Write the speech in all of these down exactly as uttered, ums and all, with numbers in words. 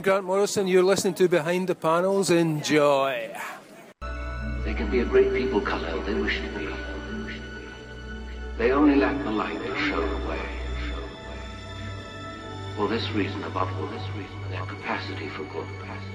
Grant Morrison. You're listening to Behind the Panels. Enjoy. They can be a great people, Kal-El. They wish to be. They only lack the light to show the way. For this reason, above all this reason, their capacity for good.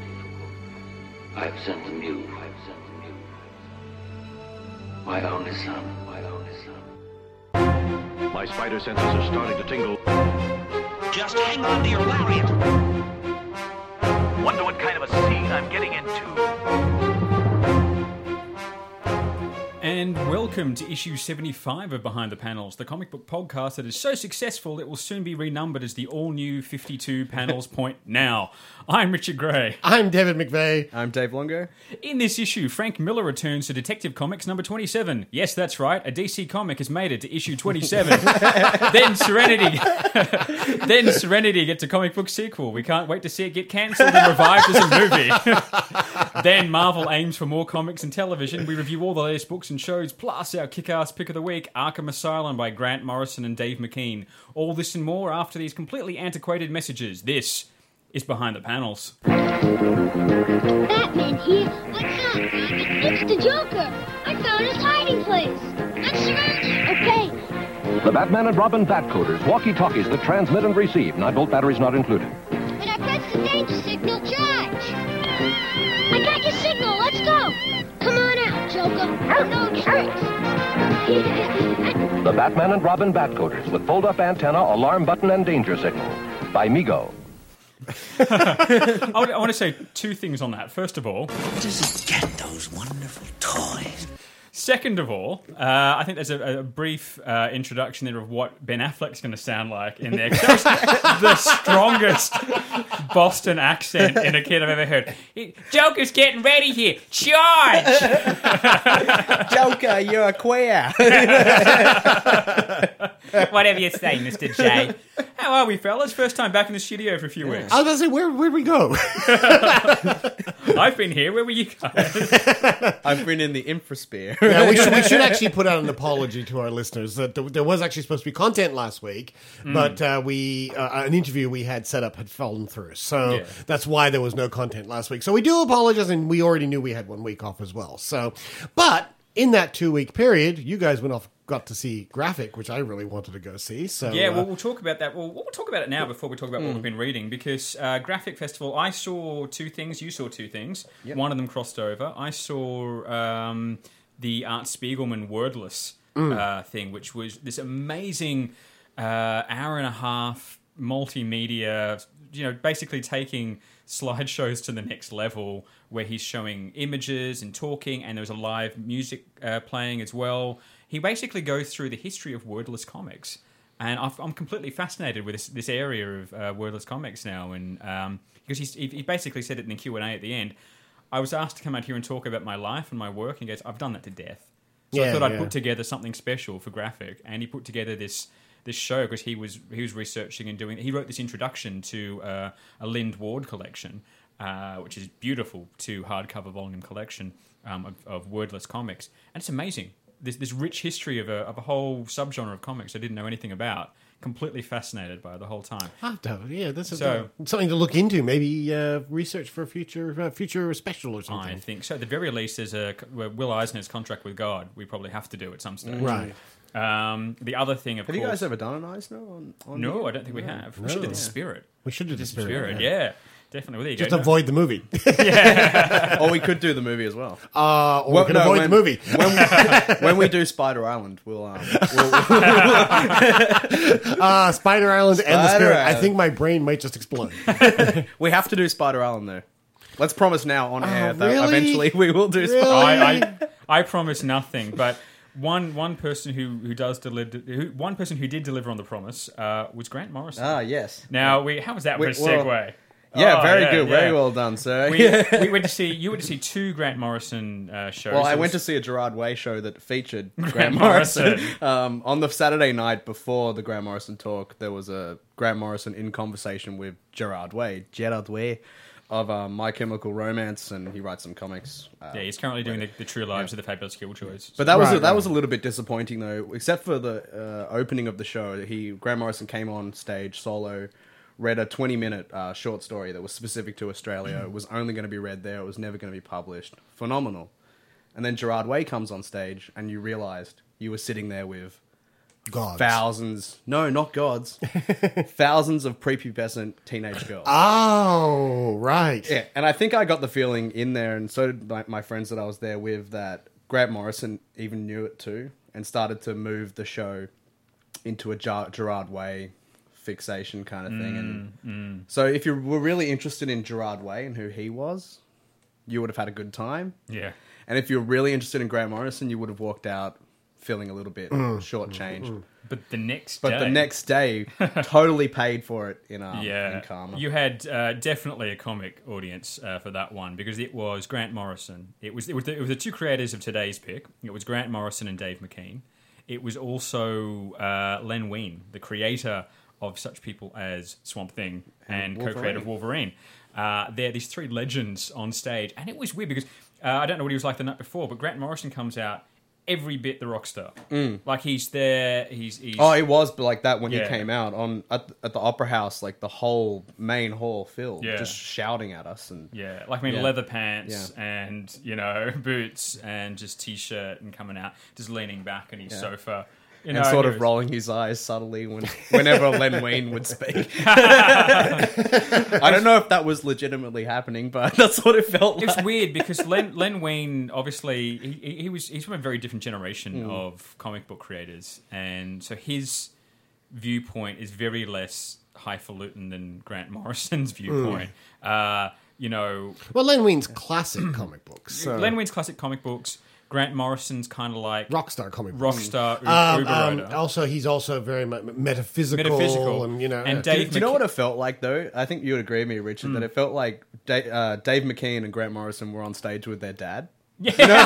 I have sent them you. I have sent them you. My only son. My only son. My spider senses are starting to tingle. Just hang on to your lariat. Wonder what kind of a scene I'm getting into. And welcome to issue seventy-five of Behind the Panels, the comic book podcast that is so successful it will soon be renumbered as the all-new fifty-two Panels Point Now. I'm Richard Gray. I'm David McVeigh. I'm Dave Longo. In this issue, Frank Miller returns to Detective Comics number twenty-seven. Yes, that's right, a D C comic has made it to issue twenty-seven. Then Serenity Then Serenity gets a comic book sequel. We can't wait to see it get cancelled and revived as a movie. Then Marvel aims for more comics and television. We review all the latest books and shows, plus our kick-ass pick of the week, Arkham Asylum by Grant Morrison and Dave McKean. All this and more after these completely antiquated messages. This is Behind the Panels. Batman here? What's up? It's the Joker. I found his hiding place. I'm surrounded. Okay. The Batman and Robin Batcoders, walkie-talkies that transmit and receive. nine volt batteries not included. When I press the danger signal, charge. I got your signal. Let's go. Come on out, Joker. No tricks. The Batman and Robin Batcoders with fold-up antenna, alarm button, and danger signal. By Mego. I, want, I want to say two things on that. First of all, Where does he get those wonderful toys? second of all, uh, I think there's a, a brief uh, introduction there of what Ben Affleck's going to sound like in there. 'Cause that was the strongest Boston accent in a kid I've ever heard. Joker's getting ready here. Charge! Joker, you're a queer. Whatever you say, Mister J. How are we, fellas? First time back in the studio for a few weeks. I was going to say, where where'd we go? I've been here. Where were you guys? I've been in the infrasphere. Yeah, we, should, we should actually put out an apology to our listeners that there, there was actually supposed to be content last week, mm. but uh, we uh, an interview we had set up had fallen through, so yeah. That's why there was no content last week. So we do apologize, and we already knew we had one week off as well. So, but in that two week period, you guys went off. Got to see Graphic, which I really wanted to go see. So yeah, well, uh, we'll talk about that. Well, we'll talk about it now before we talk about mm. what we've been reading, because uh, Graphic Festival, I saw two things. You saw two things. Yep. One of them crossed over. I saw um, the Art Spiegelman Wordless mm. uh, thing, which was this amazing uh, hour and a half multimedia. You know, basically taking slideshows to the next level, where he's showing images and talking, and there was a live music uh, playing as well. He basically goes through the history of wordless comics, and I've, I'm completely fascinated with this, this area of uh, wordless comics now. And um, because he's, he, he basically said it in the Q and A at the end. I was asked to come out here and talk about my life and my work, and he goes, "I've done that to death." So yeah, I thought I'd yeah. put together something special for Graphic, and he put together this this show because he was he was researching and doing. He wrote this introduction to uh, a Lind Ward collection, uh, which is beautiful, two hardcover volume collection um, of, of wordless comics, and it's amazing. This, this rich history of a, of a whole subgenre of comics I didn't know anything about. Completely fascinated by it the whole time. Oh, yeah, this is so, a, something to look into. Maybe uh, research for a future uh, future special or something. I think so. At the very least, there's a Will Eisner's Contract with God. We probably have to do at some stage. Right. Um, the other thing, of have course... Have you guys ever done an Eisner on, on No, the... I don't think we have. No. We should do The Spirit. We should do The Spirit. Spirit, yeah. yeah. Definitely. Well, there you Just go. avoid the movie. Yeah. Or we could do the movie as well. Uh, or well, we can no, avoid when, the movie. when, we, when we do Spider Island, we'll... Um, we'll, we'll uh, Spider Island Spider and The Spirit. Island. I think my brain might just explode. We have to do Spider Island, though. Let's promise now on Oh, air that really? eventually we will do Really? Spider Island. I, I, I promise nothing, but... One one person who who does deliver who, one person who did deliver on the promise uh, was Grant Morrison. Ah, yes. Now we how was that for We- a segue? well, Yeah, Oh, very yeah, good. yeah. Very well done, sir. We, we went to see you went to see two Grant Morrison uh, shows. Well, I There went to was- see a Gerard Way show that featured Grant, Grant Morrison. Morrison. um, on the Saturday night before the Grant Morrison talk, there was a Grant Morrison in conversation with Gerard Way. Gerard Way of um, My Chemical Romance, and he writes some comics. Uh, Yeah, he's currently doing the, the True Lives of the Fabulous Killjoys. But that was Right, a, that right. was a little bit disappointing, though. Except for the uh, opening of the show, he Grant Morrison came on stage solo, read a twenty-minute uh, short story that was specific to Australia. Mm. It was only going to be read there. It was never going to be published. Phenomenal. And then Gerard Way comes on stage, and you realised you were sitting there with Gods. thousands. No, not gods. thousands of prepubescent teenage girls. Oh, right. Yeah, and I think I got the feeling in there, and so did my, my friends that I was there with, that Grant Morrison even knew it too, and started to move the show into a Ger- Gerard Way fixation kind of thing. And mm. so if you were really interested in Gerard Way and who he was, you would have had a good time. Yeah. And if you're really interested in Grant Morrison, you would have walked out feeling a little bit Mm. shortchanged. Mm. But the next But day... the next day, totally paid for it in, um, yeah, in karma. you had uh, definitely a comic audience uh, for that one, because it was Grant Morrison. It was it was the, it was the two creators of today's pick. It was Grant Morrison and Dave McKean. It was also uh, Len Wein, the creator of such people as Swamp Thing and, And co-creator of Wolverine. Uh, they're these three legends on stage, and it was weird because uh, I don't know what he was like the night before, but Grant Morrison comes out every bit the rock star. Mm. Like he's there, he's, he's Oh, it was like that when Yeah. he came out on at, at the Opera House, like the whole main hall filled, Yeah. just shouting at us. And Yeah, like I mean, Yeah. leather pants Yeah. and, you know, boots and just t-shirt and coming out, just leaning back on his Yeah. sofa. You and know, sort he of was- rolling his eyes subtly when, whenever Len Wein would speak. I don't know if that was legitimately happening, but that's what it felt It like. was weird because Len, Len Wein, obviously, he, he was he's from a very different generation Mm. of comic book creators. And so his viewpoint is very less highfalutin than Grant Morrison's viewpoint. Uh, you know... Well, Len Wein's classic comic books. So. Len Wein's classic comic books. Grant Morrison's kind of like Rockstar comic books. Rockstar, u- Um, Uber um, Rider. also, he's also very mu- metaphysical, Metaphysical. and you know, And uh, Dave Do you know what it felt like, though? I think you would agree with me, Richard, that it felt like Da- uh, Dave McKean and Grant Morrison were on stage with their dad. Yeah. You know,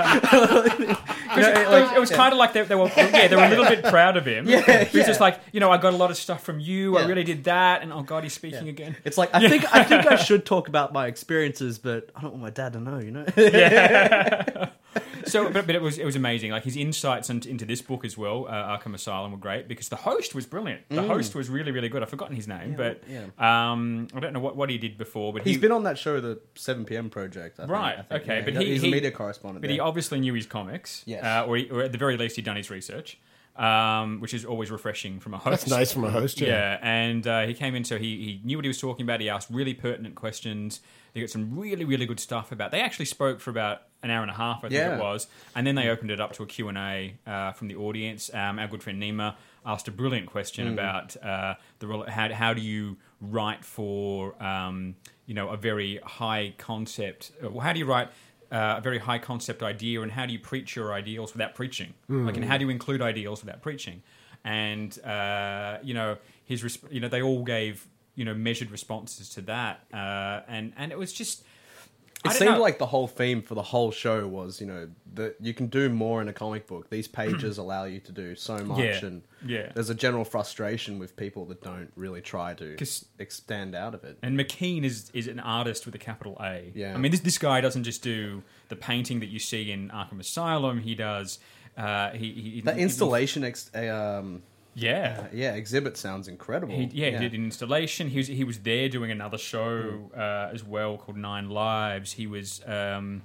like, Because it, it was kind of like they, they were, yeah, they were a little bit proud of him. Yeah, He was yeah. just like, you know, I got a lot of stuff from you. I Yeah. really did that, and oh god, he's speaking again. it's like I think I think I should talk about my experiences, but I don't want my dad to know. You know. Yeah. So, but, but it was it was amazing. Like his insights into, into this book as well, uh, Arkham Asylum, were great because the host was brilliant. The Mm. host was really really good. I've forgotten his name, Yeah, but um, I don't know what, what he did before. But He's he, been on that show, the seven p.m. Project. I think, Right. I think. Okay. Yeah, But he, he's he- a media correspondent. But there. he obviously knew his comics. Yes. Uh, or, he, or at the very least, he'd done his research, um, which is always refreshing from a host. That's nice from a host, yeah. Yeah. And uh, he came in, so he, he knew what he was talking about. He asked really pertinent questions. They got some really, really good stuff about. They actually spoke for about an hour and a half, I think Yeah. it was, and then they opened it up to a Q and A uh, from the audience. Um, our good friend Nima asked a brilliant question Mm. about uh, the rel- how how do you write for um, you know a very high concept. Well, how do you write uh, a very high concept idea, and how do you preach your ideals without preaching? Mm. Like, and how do you include ideals without preaching? And uh, you know his resp- you know they all gave you know measured responses to that, uh, and and it was just. I It don't seemed know. like the whole theme for the whole show was, you know, that you can do more in a comic book. These pages allow you to do so much, Yeah, and yeah. there's a general frustration with people that don't really try to 'Cause- extend out of it. And McKean is is an artist with a capital A. Yeah. I mean, this this guy doesn't just do the painting that you see in Arkham Asylum. He does. Uh, he, he That he- installation, ex- uh, um, Yeah. uh, yeah, exhibit sounds incredible. He, yeah, he did an installation. He was he was there doing another show uh, as well called Nine Lives. He was um,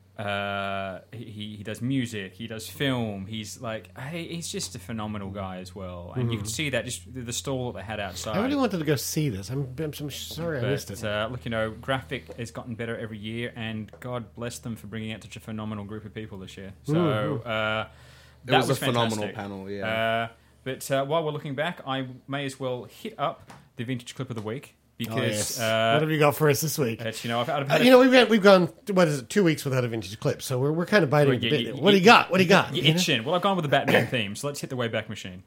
uh, he he does music. He does film. He's like hey, he's just a phenomenal guy as well. And you Mhm. can see that just the, the stall that they had outside. I really wanted to go see this. I'm, I'm, I'm sorry I missed But it. uh, look, you know, Graphic has gotten better every year, and God bless them for bringing out such a phenomenal group of people this year. So Mhm. uh, It that was a phenomenal fantastic. panel, yeah. Uh, but uh, while we're looking back, I may as well hit up the vintage clip of the week because Oh, yes. uh, What have you got for us this week? it's, you know, I've, I've Uh, had a- you know, we've got, we've gone, what is it, two weeks without a vintage clip, so we're, we're kind of biting Well, a you- bit. you- What do you got? What do you got? You're You know? itching. Well, I've gone with the Batman theme, so let's hit the Wayback Machine.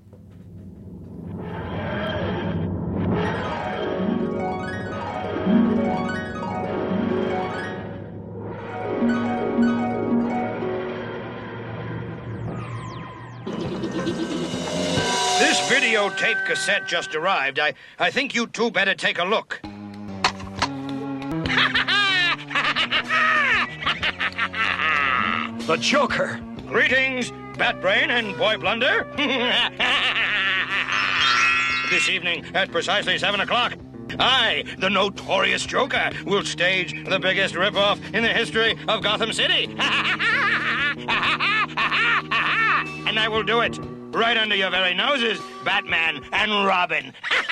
This videotape cassette just arrived. I, I think you two better take a look. The Joker. Greetings, Batbrain and Boy Blunder. This evening at precisely seven o'clock, I, the notorious Joker, will stage the biggest ripoff in the history of Gotham City. And I will do it right under your very noses, Batman and Robin.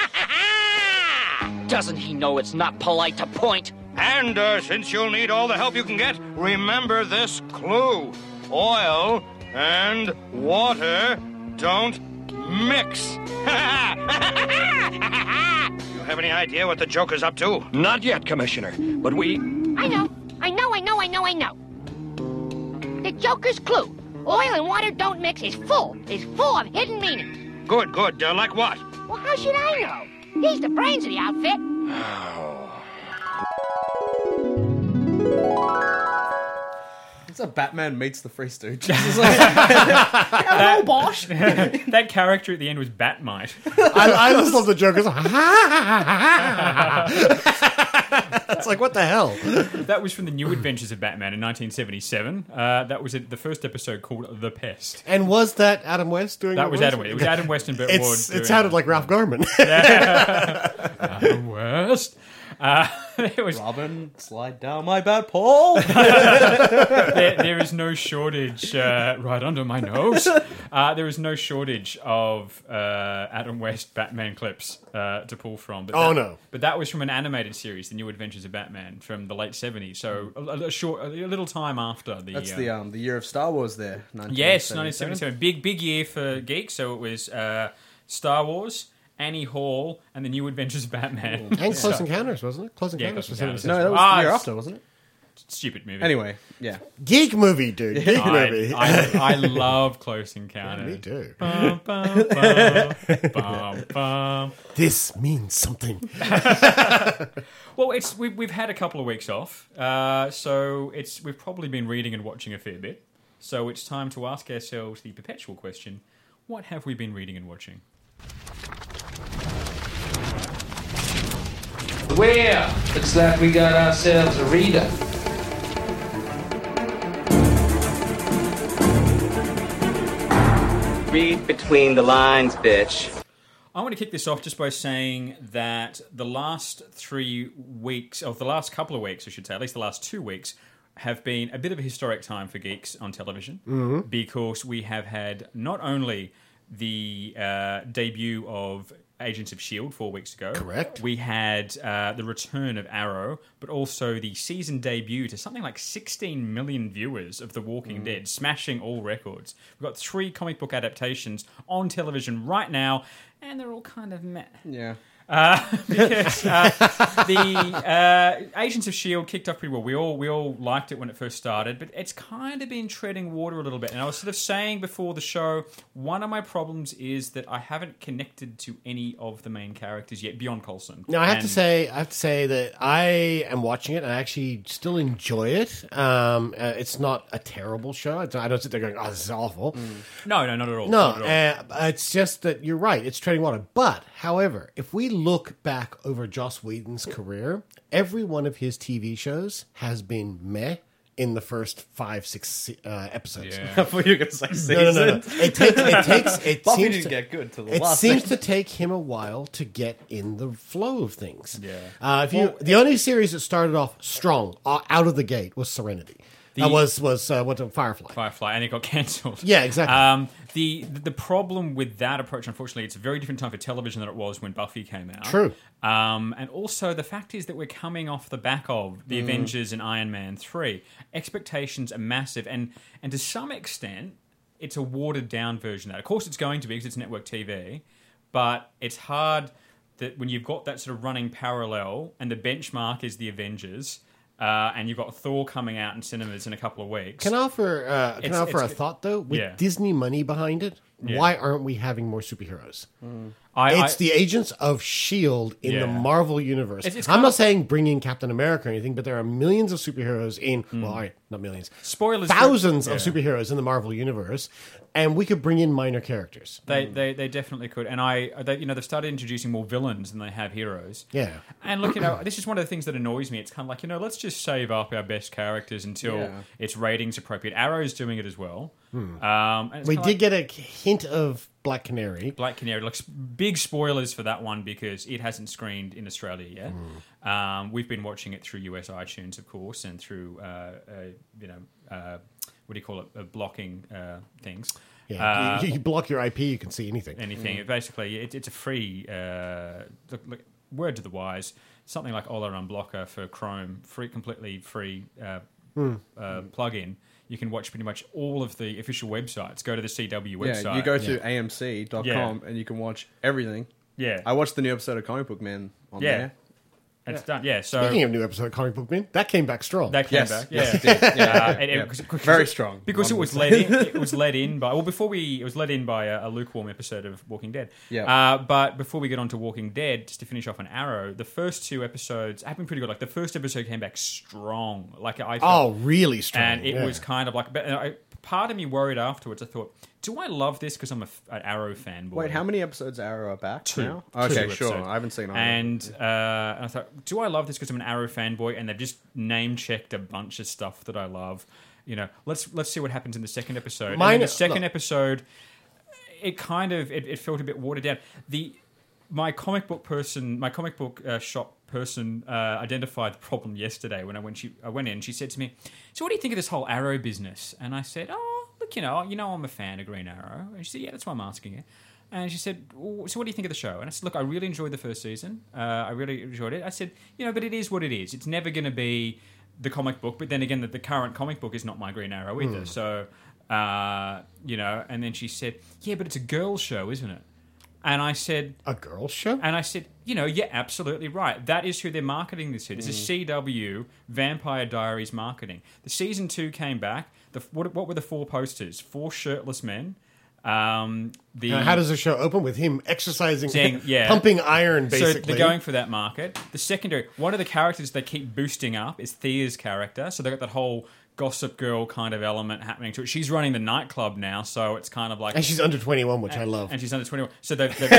Doesn't he know it's not polite to point? And uh, since you'll need all the help you can get, remember this clue. Oil and water don't mix. You have any idea what the Joker's up to? Not yet, Commissioner, but we... I know, I know, I know, I know, I know. The Joker's clue, oil and water don't mix, is full, is full of hidden meanings. Good, good. Uh, like what? Well, how should I know? He's the brains of the outfit. It's a Batman meets the Three Stooges. Hello, Bosch. That character at the end was Batmite. I, I just love the Joker's. It's like, what the hell? That was from the New Adventures of Batman in nineteen seventy-seven. Uh, that was the first episode called The Pest. And was that Adam West doing That the was voice? Adam West. It was Adam West and Burt It's- Ward. It doing sounded like Ralph Garman. Adam West. Uh, it was Robin, slide down my bat pole. there, there is no shortage uh, right under my nose. Uh, there is no shortage of uh, Adam West Batman clips uh, to pull from. But Oh, that, no. But that was from an animated series, The New Adventures of Batman, from the late seventies. So a, a short, a little time after the. That's uh, the um the year of Star Wars there. Yes, nineteen seventy-seven. Big, big year for geeks. So it was uh, Star Wars, Annie Hall, and The New Adventures of Batman. And Close Encounters, wasn't it? Close Yeah, Encounters Close was Encounters. No, that was Ah, the year it's- after, wasn't it? Stupid movie. Anyway, yeah. Geek movie, dude. Geek I, movie. I, I love Close Encounters. Me too. Bum, bum, bum, bum, bum. This means something. Well, it's we've, we've had a couple of weeks off, uh, so it's we've probably been reading and watching a fair bit. So it's time to ask ourselves the perpetual question: what have we been reading and watching? Well, looks like we got ourselves a reader. Read between the lines, bitch. I want to kick this off just by saying that the last three weeks, or the last couple of weeks, I should say, at least the last two weeks, have been a bit of a historic time for geeks on television Mhm. because we have had not only the uh, debut of Agents of S H I E L D four weeks ago. Correct. We had uh, the return of Arrow, but also the season debut to something like sixteen million viewers of The Walking Mm. Dead, smashing all records. We've got three comic book adaptations on television right now, and they're all kind of meh. Yeah. Uh, because uh, the uh, Agents of S H I E L D kicked off pretty well. We all we all liked it when it first started, but it's kind of been treading water a little bit. And I was sort of saying before the show, one of my problems is that I haven't connected to any of the main characters yet beyond Coulson. Now I have to And- say, I have to say that I am watching it and I actually still enjoy it. Um, uh, it's not a terrible show. I don't, I don't sit there going, "Oh, this is awful." no, no, not at all. No, Not at all. uh, it's just that you're right. It's treading water. But, however, if we look back over Joss Whedon's career, every one of his T V shows has been meh in the first five, six uh, episodes. Yeah. I thought you were going to say season. No, no, no, no. It takes. It takes. It Buffy seems didn't to, get good till the It last seems season. to take him a while to get in the flow of things. Yeah. Uh, if you, Well- the only series that started off strong uh, out of the gate was Serenity. The- uh, was was uh, what Firefly. Firefly, and it got cancelled. Yeah, exactly. Um, the the problem with that approach, unfortunately, it's a very different time for television than it was when Buffy came out. True. Um, and also, the fact is that we're coming off the back of the Mm. Avengers and Iron Man three. Expectations are massive, and and to some extent, it's a watered down version of that. Of course, it's going to be because it's network T V, but it's hard that when you've got that sort of running parallel, and the benchmark is the Avengers. Uh, and you've got Thor coming out in cinemas in a couple of weeks. Can I offer? Uh, can It's- I offer a it's- thought though? With yeah. Disney money behind it, Yeah. why aren't we having more superheroes? I- it's I- the Agents of S H I E L D in the Yeah. Marvel universe. It's- it's I'm kind not of- saying bring in Captain America or anything, but there are millions of superheroes in. Well, all right, not millions. Spoilers for- Thousands of yeah. superheroes in the Marvel universe, and we could bring in minor characters. They, they they definitely could, and I they, you know they've started introducing more villains than they have heroes. Yeah. And look, you know, this is one of the things that annoys me. It's kind of like, you know, let's just save up our best characters until Yeah. it's ratings appropriate. Arrow's doing it as well. Hmm. Um, and it's We kinda did like- get a hint of Black Canary. Black Canary. Like, big spoilers for that one because it hasn't screened in Australia yet. Mm. Um, we've been watching it through U S iTunes, of course, and through, uh, uh, you know, uh, what do you call it, uh, blocking uh, things. Yeah, uh, you, you block your I P, you can see anything. Anything. Mm. Basically, it, it's a free, uh, look, look, word to the wise, something like Ola Unblocker for Chrome, free, completely free uh, mm. uh, plug-in. You can watch pretty much all of the official websites. Go to the C W website. Yeah, you go to yeah. A M C dot com yeah. and you can watch everything. Yeah. I watched the new episode of Comic Book Man on yeah. there. It's yeah. done, yeah. So speaking of new episode of Comic Book Man, that came back strong. That came yes. back, yeah, yes, it did. yeah. Uh, and it, yeah. Cause, cause very it, strong because it was led in. It was led in by well before we it was led in by a, a lukewarm episode of Walking Dead. Yeah. Uh, but before we get on to Walking Dead, just to finish off on Arrow, the first two episodes have been pretty good. Like the first episode came back strong. Like I felt, oh really strong, and it yeah. was kind of like. But I, part of me worried afterwards. I thought, do I love this because I'm a, an Arrow fanboy? Wait, how many episodes Arrow are back Two. now? Two Okay, episodes. sure. I haven't seen all and, of them. uh, and I thought, do I love this because I'm an Arrow fanboy and they've just name-checked a bunch of stuff that I love? You know, let's let's see what happens in the second episode. Mine, and then the second look. episode, it kind of, it, it felt a bit watered down. The My comic book person, my comic book uh, shop person uh, identified the problem yesterday when I went, she, I went in. She said to me, so what do you think of this whole Arrow business? And I said, oh, look, you know, you know I'm a fan of Green Arrow. And she said, yeah, that's why I'm asking you. And she said, well, so what do you think of the show? And I said, look, I really enjoyed the first season. Uh, I really enjoyed it. I said, you know, but it is what it is. It's never going to be the comic book. But then again, the, the current comic book is not my Green Arrow either. Mm. So, uh, you know, and then she said, yeah, but it's a girl show, isn't it? And I said... A girl show? And I said, you know, you're absolutely right. That is who they're marketing this to. This mm. is C W Vampire Diaries marketing. The season two came back. The, what, what were the four posters? Four shirtless men. Um, the now, how does the show open? With him exercising, saying, yeah. pumping iron, basically. So they're going for that market. The secondary... One of the characters they keep boosting up is Thea's character. So they've got that whole... Gossip Girl kind of element happening to it. She's running the nightclub now, so it's kind of like... And she's under twenty-one, which and, I love. And she's under twenty-one. So they've... they've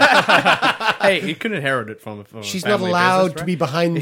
yeah. Hey, he couldn't inherit it from, from She's a not allowed business, right? to be behind the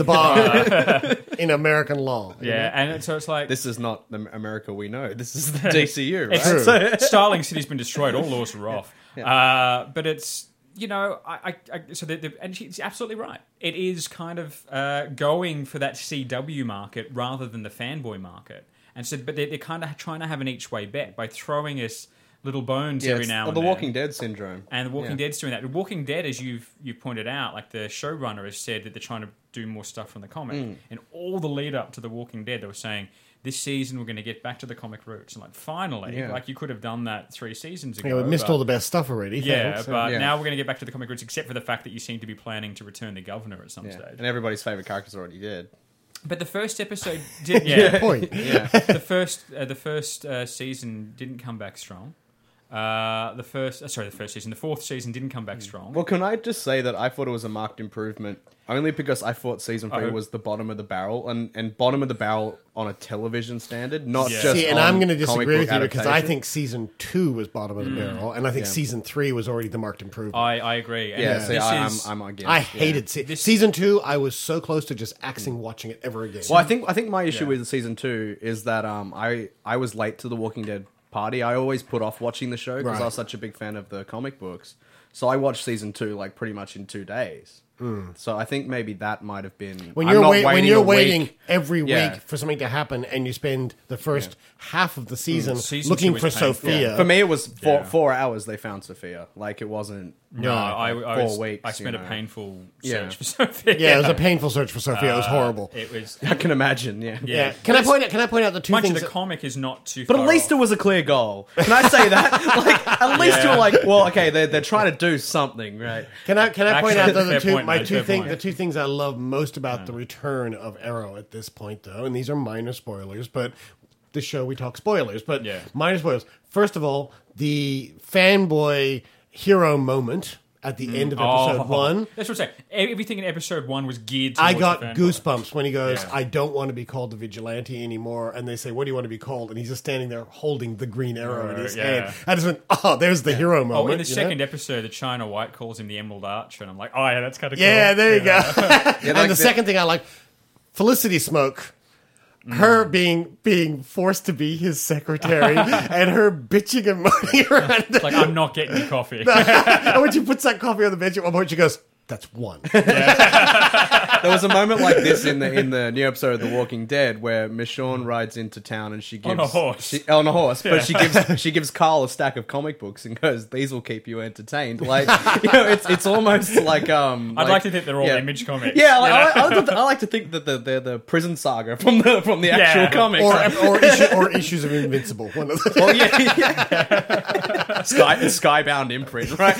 bar in American law. Yeah, you know? And so it's like... This is not the America we know. This is the D C U, right? True. So, Starling City's been destroyed. All laws are off. Yeah. Uh, but it's... You know, I, I, I so the, and she's absolutely right. It is kind of uh, going for that C W market rather than the fanboy market. And so, but they're, they're kind of trying to have an each way bet by throwing us little bones yeah, every now and the then. The Walking Dead syndrome. And The Walking yeah. Dead's doing that. The Walking Dead, as you've you pointed out, like the showrunner has said that they're trying to do more stuff from the comic. Mm. And all the lead up to The Walking Dead, they were saying, this season we're going to get back to the comic roots. And like, finally, yeah. like you could have done that three seasons ago. Yeah, we missed but, all the best stuff already. Yeah, thanks. but yeah. now we're going to get back to the comic roots, except for the fact that you seem to be planning to return the governor at some yeah. stage. And everybody's favourite character's already dead. But the first episode did, yeah. Good point. yeah. The first, uh, the first uh, season didn't come back strong. Uh, the first, uh, sorry, the first season, the fourth season didn't come back strong. Well, can I just say that I thought it was a marked improvement, only because I thought season three Oh. was the bottom of the barrel, and, and bottom of the barrel on a television standard, not Yeah. just. See, and on I'm going to comic disagree book with you because I adaptation. think season two was bottom of the barrel, and I think Yeah. season three was already the marked improvement. I, I agree. And Yeah, this see, I, is, I'm, I'm against. I yeah. hated se- This- season two. I was so close to just axing watching it ever again. Well, I think I think my issue Yeah. with season two is that um I I was late to the Walking Dead party. I always put off watching the show because Right. I was such a big fan of the comic books. So I watched season two like pretty much in two days. Mm. So I think maybe that might have been when I'm you're not wait, when waiting you're a waiting week. every Yeah. week for something to happen, and you spend the first half of the season Season looking two for was painful. Sophia. For me, it was four Yeah. four hours. They found Sophia. Like it wasn't. No, I, I, four was, weeks. I spent you a know. painful search Yeah. for Sophia. Yeah, it was a painful search for Sophia. it was Uh, horrible. It was. I can imagine. Yeah. Yeah. Yeah. Can I point out? Can I point out the two Mind you, things? the that- comic is not too. But far at least it off. was a clear goal. Can I say that? Like at least Yeah. you were like, well, okay, they're they're trying to do something, right? Can I can I point Actually, out though, the fair two point, my mate, two fair things point. the two things I love most about the return of Arrow at this point though, and these are minor spoilers, but the show we talk spoilers, but Yeah. minor spoilers. First of all, the fanboy hero moment at the end of episode Oh, one. That's what I'm saying. Everything in episode one was geared. I towards got the fanboy. goosebumps when he goes, Yeah. I don't want to be called the vigilante anymore. And they say, what do you want to be called? And he's just standing there holding the green arrow in his yeah. hand. I just went, oh, there's the hero Oh, moment. in the you second know? episode, the China White calls him the Emerald Archer, and I'm like, oh yeah, that's kind of Yeah, cool. there you go. Yeah, and like the the- second thing I like, Felicity Smoke. her being being forced to be his secretary and her bitching and moaning around. It's like, I'm not getting you coffee. And when she puts that coffee on the bench at one point, she goes, "That's one." There was a moment like this in the in the new episode of The Walking Dead where Michonne rides into town and she gives On a horse. she, on a horse, Yeah. but she gives she gives Carl a stack of comic books and goes, "These will keep you entertained." Like, you know, it's it's almost like um. I'd like, to think they're all yeah. Image comics. Yeah, like, you know? I, I, like to, I like to think that the, they're the prison saga from the from the actual Yeah. comics, or or, issue, or issues of Invincible. One of the well, yeah, yeah. Sky Skybound imprint, right?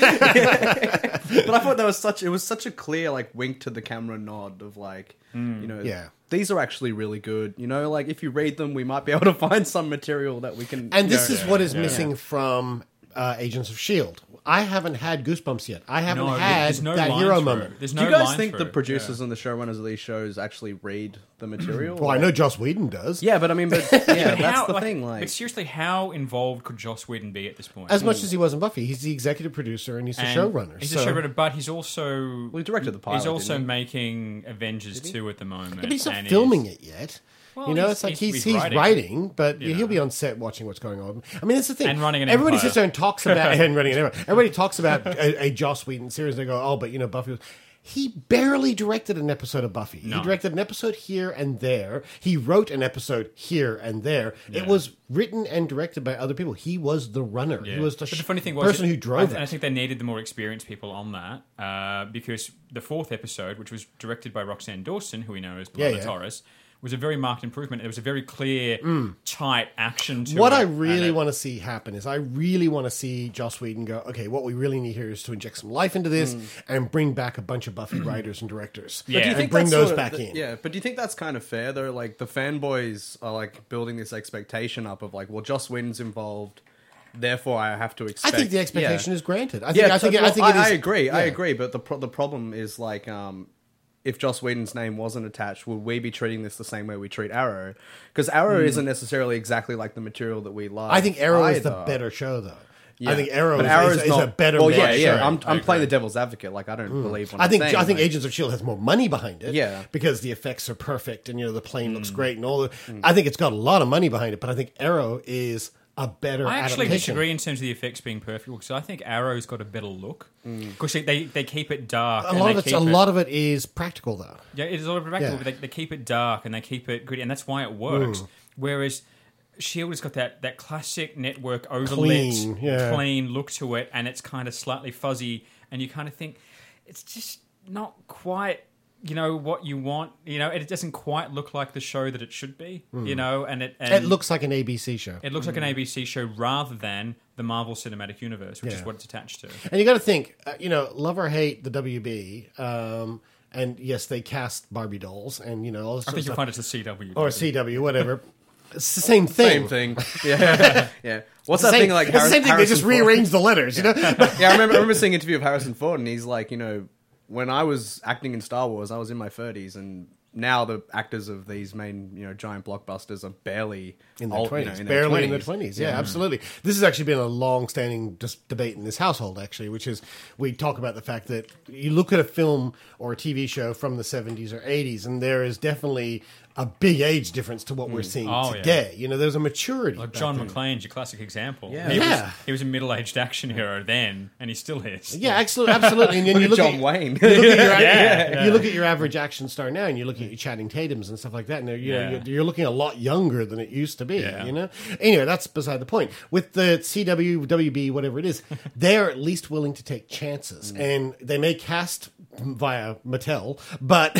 But I thought that was such it was such a clear like wink to the camera nod of like Mm. you know Yeah. these are actually really good. You know, like if you read them, we might be able to find some material that we can. And you this know, is what is yeah. missing from uh, Agents of S H I E L D. I haven't had Goosebumps yet. I haven't No, had there's no that line hero through moment. it. There's Do no you guys line think through the it, producers yeah. and the showrunners of these shows actually read the material? Well, I know Joss Whedon does. Yeah, but I mean, but yeah, But that's how- the like, thing. Like, but seriously, how involved could Joss Whedon be at this point? As much as he was in Buffy, he's the executive producer and he's the And showrunner. He's so. a showrunner, but he's also well, he directed the pilot. he's also didn't he? making Avengers two at the moment. Yeah, but he's not and filming he's- it yet. Well, you know, he's- it's like he's- he's he's he's writing, writing, but you he'll know. be on set watching what's going on. I mean, that's the thing. And running an Everybody empire. sits there and talks about and running an empire. Everybody talks about a, a Joss Whedon series. They go, "Oh, but you know, Buffy was." He barely directed an episode of Buffy. No. He directed an episode here and there. He wrote an episode here and there. Yeah. It was written and directed by other people. He was the runner. Yeah. He was the, But sh- the funny thing was, person it- who drove I, it. I think they needed the more experienced people on that uh, because the fourth episode, which was directed by Roxanne Dawson, who we know as Yeah, Paloma yeah. Torres, was a very marked improvement. It was a very clear, tight action to What it. I and really it- want to see happen is I really want to see Joss Whedon go, okay, what we really need here is to inject some life into this and bring back a bunch of Buffy writers and directors. Yeah. But do you and think bring that's those sort of back the- in. Yeah, but do you think that's kind of fair though? Like the fanboys are like building this expectation up of like, well, Joss Whedon's involved, therefore I have to I expect. think the expectation yeah. is granted. I think, yeah, I think, well, I think it is. I agree. I yeah. agree. But the pro- the problem is like, um, if Joss Whedon's name wasn't attached, would we be treating this the same way we treat Arrow? Because Arrow isn't necessarily exactly like the material that we love. I think Arrow is the either. better show, though. Yeah. I think Arrow But is, Arrow's is, is not, a better Well, made yeah, yeah. show. I'm, I'm I playing the agree. devil's advocate. Like I don't believe. What I I'm think saying, I think like- Agents of S H I E L D has more money behind it, Yeah. because the effects are perfect and you know the plane looks great and all. The, I think it's got a lot of money behind it, but I think Arrow is a better I actually adaptation. disagree in terms of the effects being perfect because I think Arrow's got a better look because they, they they keep it dark. A and lot they of it's keep a it, lot of it is practical, though. Yeah, it is a lot of practical, Yeah. but they, they keep it dark and they keep it good, and that's why it works. Mm. Whereas S H I E L D has got that, that classic network overlit, Clean, yeah. clean look to it, and it's kind of slightly fuzzy, and you kind of think it's just not quite, you know, what you want. You know, it doesn't quite look like the show that it should be. You know, and it and It looks like an A B C show. it looks like an A B C show rather than the Marvel Cinematic Universe, which is Yeah. what it's attached to. And you got to think, uh, you know, love or hate the W B, um, and yes, they cast Barbie dolls, and you know, all this I sort think of you'll stuff. find it's a C W. or C W, whatever. It's the same thing. Same thing. Yeah, yeah. What's It's the that same- thing like? It's the Harris- same thing. They Harrison just Ford? rearrange the letters, you know. Yeah, I remember. I remember seeing an interview of Harrison Ford, and he's like, you know, when I was acting in Star Wars, I was in my thirties, and now the actors of these main, you know, giant blockbusters are barely in their old, you twenties, know, in their barely in their twenties. twenties. Yeah, absolutely. This has actually been a long-standing dis- debate in this household, actually, which is we talk about the fact that you look at a film or a T V show from the seventies or eighties, and there is definitely a big age difference to what we're seeing Oh, yeah. today. You know, there's a maturity. Like back John then. McClane's your classic example. Yeah. He, Yeah. Was, he was a middle-aged action hero then, and he still is. Yeah, absolutely, absolutely. And then Look you at look John at, Wayne. You look at your, Yeah, yeah, yeah. you look at your average action star now, and you look at your Channing Tatum's and stuff like that, and they're, you know, Yeah. you're, you're looking a lot younger than it used to be. Yeah. You know. Anyway, that's beside the point. With the C W, W B, whatever it is, they're at least willing to take chances, and they may cast via Mattel, but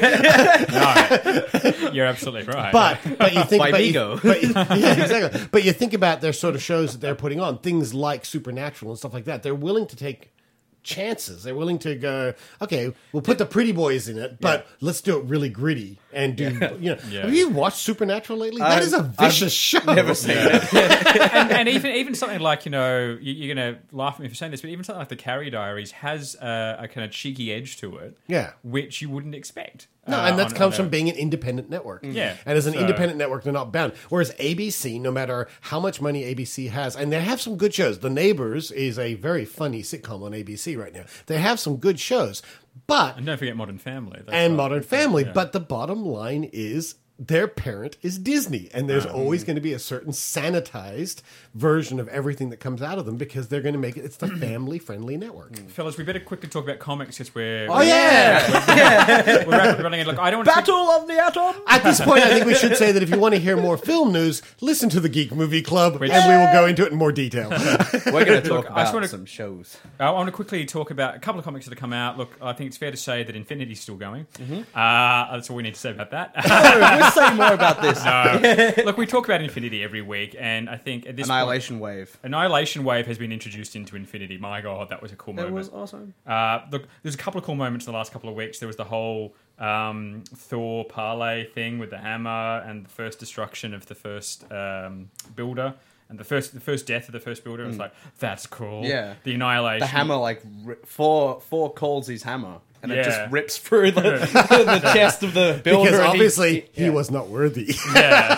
No, you're absolutely right. but but you think By but you- Vigo. but you- yeah, exactly. But you think about their sort of shows that they're putting on, things like Supernatural and stuff like that. They're willing to take chances. They're willing to go, okay, we'll put the pretty boys in it, but let's do it really gritty and do, you know. Yeah. Have you watched Supernatural lately? That I've- is a vicious show. Never seen it. and, and even even something like, you know, you, you're going to laugh at me for saying this, but even something like the Carrie Diaries has a, a kind of cheeky edge to it, Yeah. which you wouldn't expect. No, uh, and that on- comes on from a- being an independent network. Yeah. And as an So- independent network, they're not bound. Whereas A B C, no matter how much money A B C has, and they have some good shows. The Neighbors is a very funny sitcom on A B C right now. They have some good shows, but And don't forget Modern Family. That's and right. Modern Family. Yeah. But the bottom line is their parent is Disney, and there's um, always going to be a certain sanitized version of everything that comes out of them because they're going to make it. It's the family-friendly network. Fellas, we better quickly talk about comics because we're oh we're, yeah, we're, yeah. we're rapidly running it. Look, I don't want Battle to of the Atom. At this point, I think we should say that if you want to hear more film news, listen to the Geek Movie Club, Which, and we will go into it in more detail. We're going to talk Look, about I just wanna, some shows. I want to quickly talk about a couple of comics that have come out. Look, I think it's fair to say that Infinity's still going. Mm-hmm. Uh, that's all we need to say about that. No, we'll say more about this. No. Look, we talk about Infinity every week, and I think at this Annihilation point, Wave. Annihilation Wave has been introduced into Infinity. My God, that was a cool that moment. That was awesome. Uh, look, there's a couple of cool moments in the last couple of weeks. There was the whole um, Thor parlay thing with the hammer and the first destruction of the first um, builder. And the first, the first death of the first builder, mm. was like, that's cool. Yeah. The annihilation. The hammer, like, Thor, Thor calls his hammer, and yeah. it just rips through the, the chest of the builder. Because obviously he, he yeah. was not worthy. Yeah.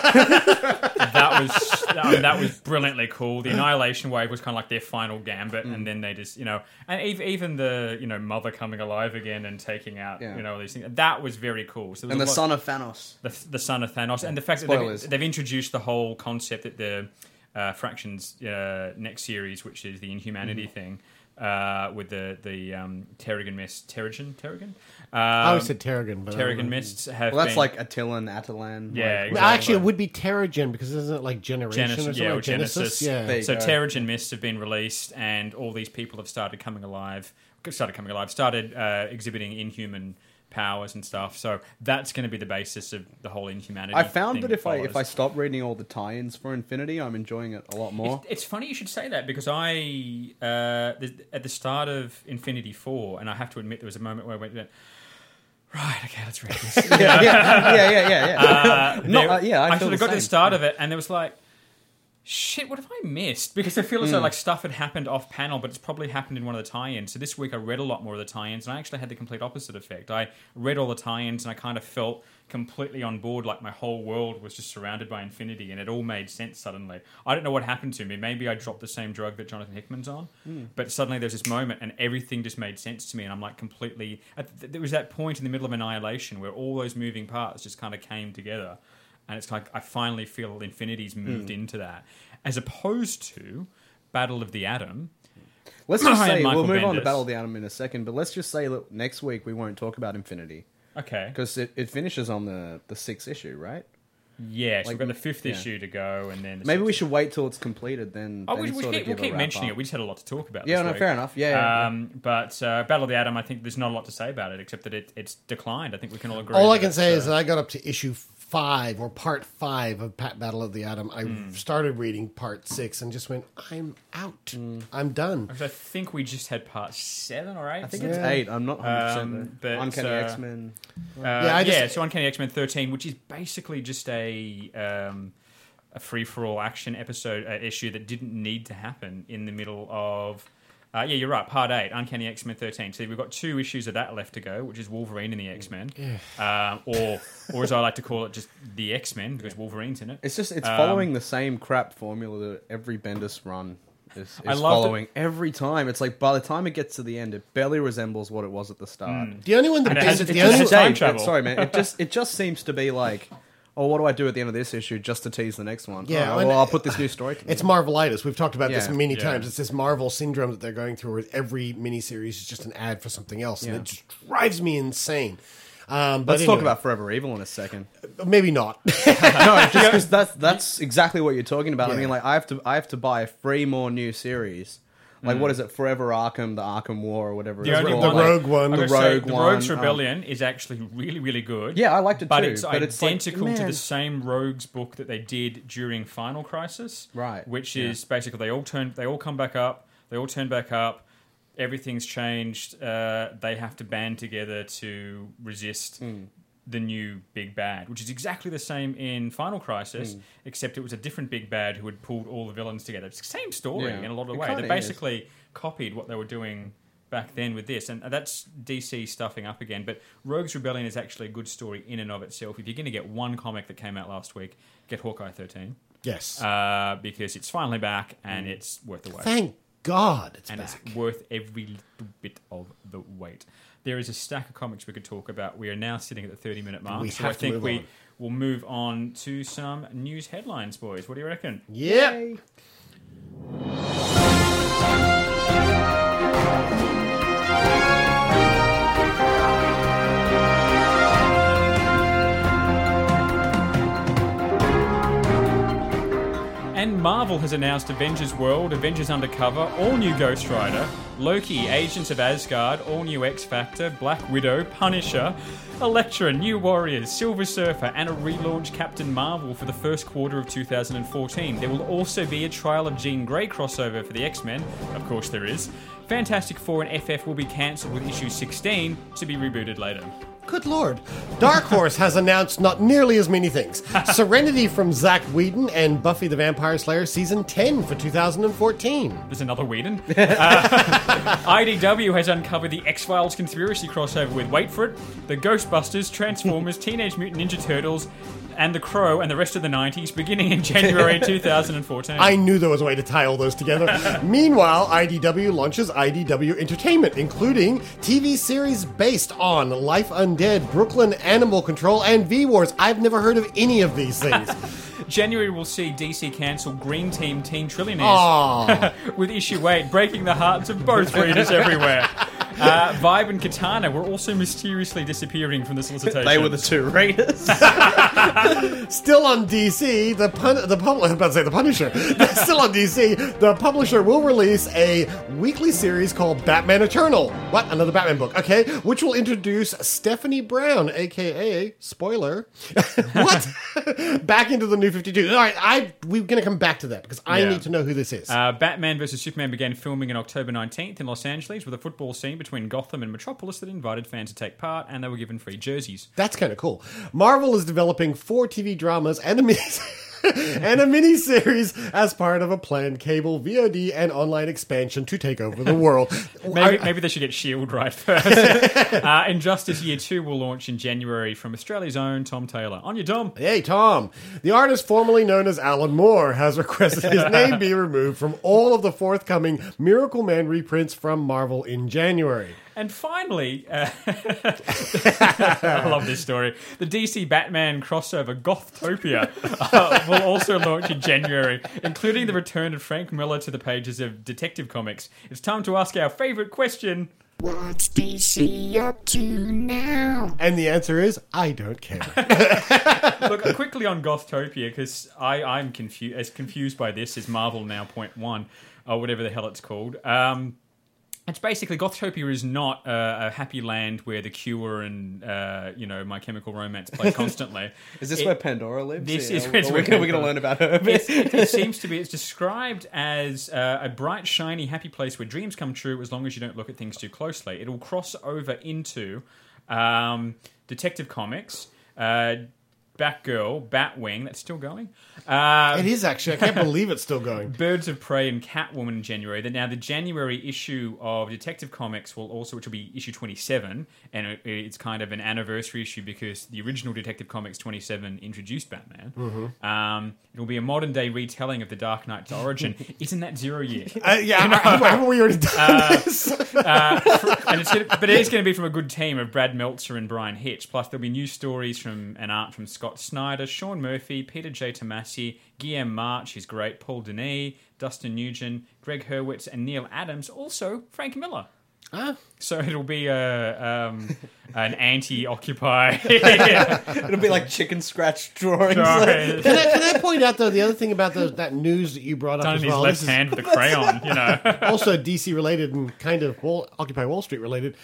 that was that, that was brilliantly cool. The Annihilation Wave was kind of like their final gambit, mm. and then they just, you know, and even, even the, you know, mother coming alive again and taking out, yeah. you know, these things. That was very cool. So and the lot, son of Thanos. The, the son of Thanos. And the fact Spoilers. that they've, they've introduced the whole concept that the... Uh, Fractions uh, next series, which is the Inhumanity mm. thing, uh, with the the um, Terrigen Mist, Terrigen, Terrigen. Um, I always said Terrigen, but Terrigen Mists have. Well, that's been, like Attilan, Atalan. Yeah, like, exactly. Actually, it would be Terrigen because isn't it like Generation Genesis, or something? yeah, or like Genesis. Genesis. Yeah. So go. Terrigen Mists have been released, and all these people have started coming alive. Started coming alive. Started uh, exhibiting inhuman powers and stuff. So that's going to be the basis of the whole Inhumanity. I found thing that if follows. I if I stop reading all the tie-ins for Infinity, I'm enjoying it a lot more. It's, it's funny you should say that because I uh, at the start of Infinity Four, and I have to admit there was a moment where I went, right, okay, let's read this. yeah, yeah, yeah, yeah, yeah. yeah. Uh, no, there, uh, yeah, I, I feel sort of the got to same. the start of it, and there was like, shit, what have I missed? Because I feel as though like stuff had happened off panel, but it's probably happened in one of the tie-ins. So this week I read a lot more of the tie-ins, and I actually had the complete opposite effect. I read all the tie-ins, and I kind of felt completely on board, like my whole world was just surrounded by Infinity, and it all made sense suddenly. I don't know what happened to me. Maybe I dropped the same drug that Jonathan Hickman's on, mm. but suddenly there's this moment, and everything just made sense to me, and I'm like completely... There was that point in the middle of Annihilation where all those moving parts just kind of came together, and it's like I finally feel Infinity's moved mm. into that. As opposed to Battle of the Atom. Let's just say, we'll move Bendis. on to Battle of the Atom in a second, but let's just say that next week we won't talk about Infinity. Okay. Because it, it finishes on the, the sixth issue, right? Yeah, so Like, we've got the fifth yeah. issue to go, and then... The Maybe we sixth. should wait till it's completed, then, Oh, then we, we sort keep, of we'll give keep a mentioning wrap-up. it. We just had a lot to talk about Yeah, this no, week. fair enough. Yeah, yeah, um, yeah. But uh, Battle of the Atom, I think there's not a lot to say about it, except that it, it's declined. I think we can all agree. All I that can it's, say uh, is that I got up to issue five or part five of Pat Battle of the Atom. I Mm. started reading part six and just went, I'm out. I'm done. I think we just had part seven or eight. I think so. it's eight. I'm not one hundred percent Um, there. but, Uncanny uh, X-Men. Uh, Yeah, I yeah, just- so Uncanny X-Men thirteen, which is basically just a um, a free-for-all action episode uh, issue that didn't need to happen in the middle of... Uh, yeah, you're right, part eight, Uncanny X-Men thirteen. So we've got two issues of that left to go, which is Wolverine and the X-Men. Um, or, or as I like to call it, just the X-Men, because Wolverine's in it. It's just, it's Um, following the same crap formula that every Bendis run is, is I love following every time. It's like, by the time it gets to the end, it barely resembles what it was at the start. Mm. The only one that And it has- basic- it the just only has Dave, time travel. Sorry, man. It just, it just seems to be like... Oh, what do I do at the end of this issue just to tease the next one? Yeah, oh, and- well, I'll put this new story to It's Marvelitis. We've talked about this Yeah. many Yeah. times. It's this Marvel syndrome that they're going through where every miniseries is just an ad for something else. And Yeah. it just drives me insane. Um, but Let's talk anyway, about Forever Evil in a second. Maybe not. no, just because that's that's exactly what you're talking about. I Yeah. mean, like I have to I have to buy three more new series. Like what is it? Forever Arkham, the Arkham War, or whatever. The it's only called. the one, Rogue one. I'm The gonna say Rogue the one, Rogues um, Rebellion is actually really, really good. Yeah, I liked it but too, It's but it's like, identical to man. the same Rogues book that they did during Final Crisis, Right, Which yeah. is basically they all turn, they all come back up, they all turn back up. Everything's changed. Uh, they have to band together to resist Hmm. the new big bad, which is exactly the same in Final Crisis, Mm. except it was a different big bad who had pulled all the villains together. It's the same story Yeah. in a lot of It ways. kinda They basically copied what they were doing back then with this, and that's D C stuffing up again. But Rogues Rebellion is actually a good story in and of itself. If you're going to get one comic that came out last week, get Hawkeye thirteen. Yes. Uh, because it's finally back, and it's worth the wait. Thank God it's and back. it's worth every little bit of the wait. there is a stack of comics we could talk about. We are now sitting at the thirty-minute mark, We so have I to think move we on. will move on to some news headlines, boys. What do you reckon? Yep. And Marvel has announced Avengers World, Avengers Undercover, all new Ghost Rider, Loki, Agents of Asgard, all new X Factor, Black Widow, Punisher, Elektra, New Warriors, Silver Surfer, and a relaunched Captain Marvel for the first quarter of two thousand fourteen. There will also be a Trial of Jean Grey crossover for the X-Men. Of course there is. Fantastic Four and F F will be cancelled with issue sixteen to be rebooted later. Good lord. Dark Horse has announced not nearly as many things. Serenity from Zack Whedon and Buffy the Vampire Slayer Season ten for two thousand fourteen. There's another Whedon. Uh, I D W has uncovered the X-Files conspiracy crossover with, wait for it, the Ghostbusters, Transformers, Teenage Mutant Ninja Turtles, and The Crow and the rest of the nineties beginning in January two thousand fourteen. I knew there was a way to tie all those together. Meanwhile, I D W launches I D W Entertainment, including T V series based on Life Undead, Brooklyn Animal Control, and V-Wars. I've never heard of any of these things. January will see D C cancel Green Team Teen Trillionaires Aw. with issue eight, breaking the hearts of both readers everywhere. Uh, Vibe and Katana were also mysteriously disappearing from the solicitation. They were the two readers. Still on D C, the pun- the pub- I was about to say the Punisher. Still on D C, the publisher will release a weekly series called Batman Eternal. What? Another Batman book? Okay, which will introduce Stephanie Brown, aka spoiler, what? back into the New fifty-two. All right, I we're gonna come back to that because I Yeah. need to know who this is. Uh, Batman versus Superman began filming on October nineteenth in Los Angeles with a football scene between Gotham and Metropolis that invited fans to take part, and they were given free jerseys. That's kind of cool. Marvel is developing four T V dramas and a mini and a mini-series as part of a planned cable, V O D, and online expansion to take over the world. Maybe, maybe they should get S H I E L D right first. uh, Injustice Year two will launch in January from Australia's own Tom Taylor. On you, Tom. Hey, Tom. The artist formerly known as Alan Moore has requested his name be removed from all of the forthcoming Miracle Man reprints from Marvel in January. And finally, uh, I love this story. The D C Batman crossover Gothtopia uh, will also launch in January, including the return of Frank Miller to the pages of Detective Comics. It's time to ask our favourite question. What's D C up to now? And the answer is, I don't care. Look, quickly on Gothtopia, because I'm confu- as confused by this as Marvel Now Point One, or whatever the hell it's called. Um... It's basically, Gothtopia is not uh, a happy land where The Cure and, uh, you know, My Chemical Romance play constantly. Is this it, where Pandora lives? This yeah, is where we're, we're going to learn about her. It, it, it seems to be, it's described as uh, a bright, shiny, happy place where dreams come true as long as you don't look at things too closely. It'll cross over into um, Detective Comics, uh, Batgirl, Batwing, that's still going. Uh, it is actually. I can't believe it's still going. Birds of Prey and Catwoman in January. Then now the January issue of Detective Comics will also, which will be issue twenty-seven, and it, it's kind of an anniversary issue because the original Detective Comics twenty-seven introduced Batman. Mm-hmm. Um, it'll be a modern day retelling of the Dark Knight's origin. Isn't that Zero Year? Uh, yeah, you know, haven't we already done uh, this? uh, for, and it's gonna, but it is going to be from a good team of Brad Meltzer and Brian Hitch. Plus, there'll be new stories from and art from Scott Snyder, Sean Murphy, Peter J. Tomasi, Guillaume March, who's great, Paul Denis, Dustin Nugent, Greg Hurwitz, and Neil Adams. Also, Frank Miller. Ah. So it'll be a, um, an anti-Occupy. It'll be like chicken scratch drawings. Drawings. Can, I, can I point out, though, the other thing about the, that news that you brought up Done as in his well? left this is- hand with a crayon, you know. also D C related and kind of Wall, Occupy Wall Street related.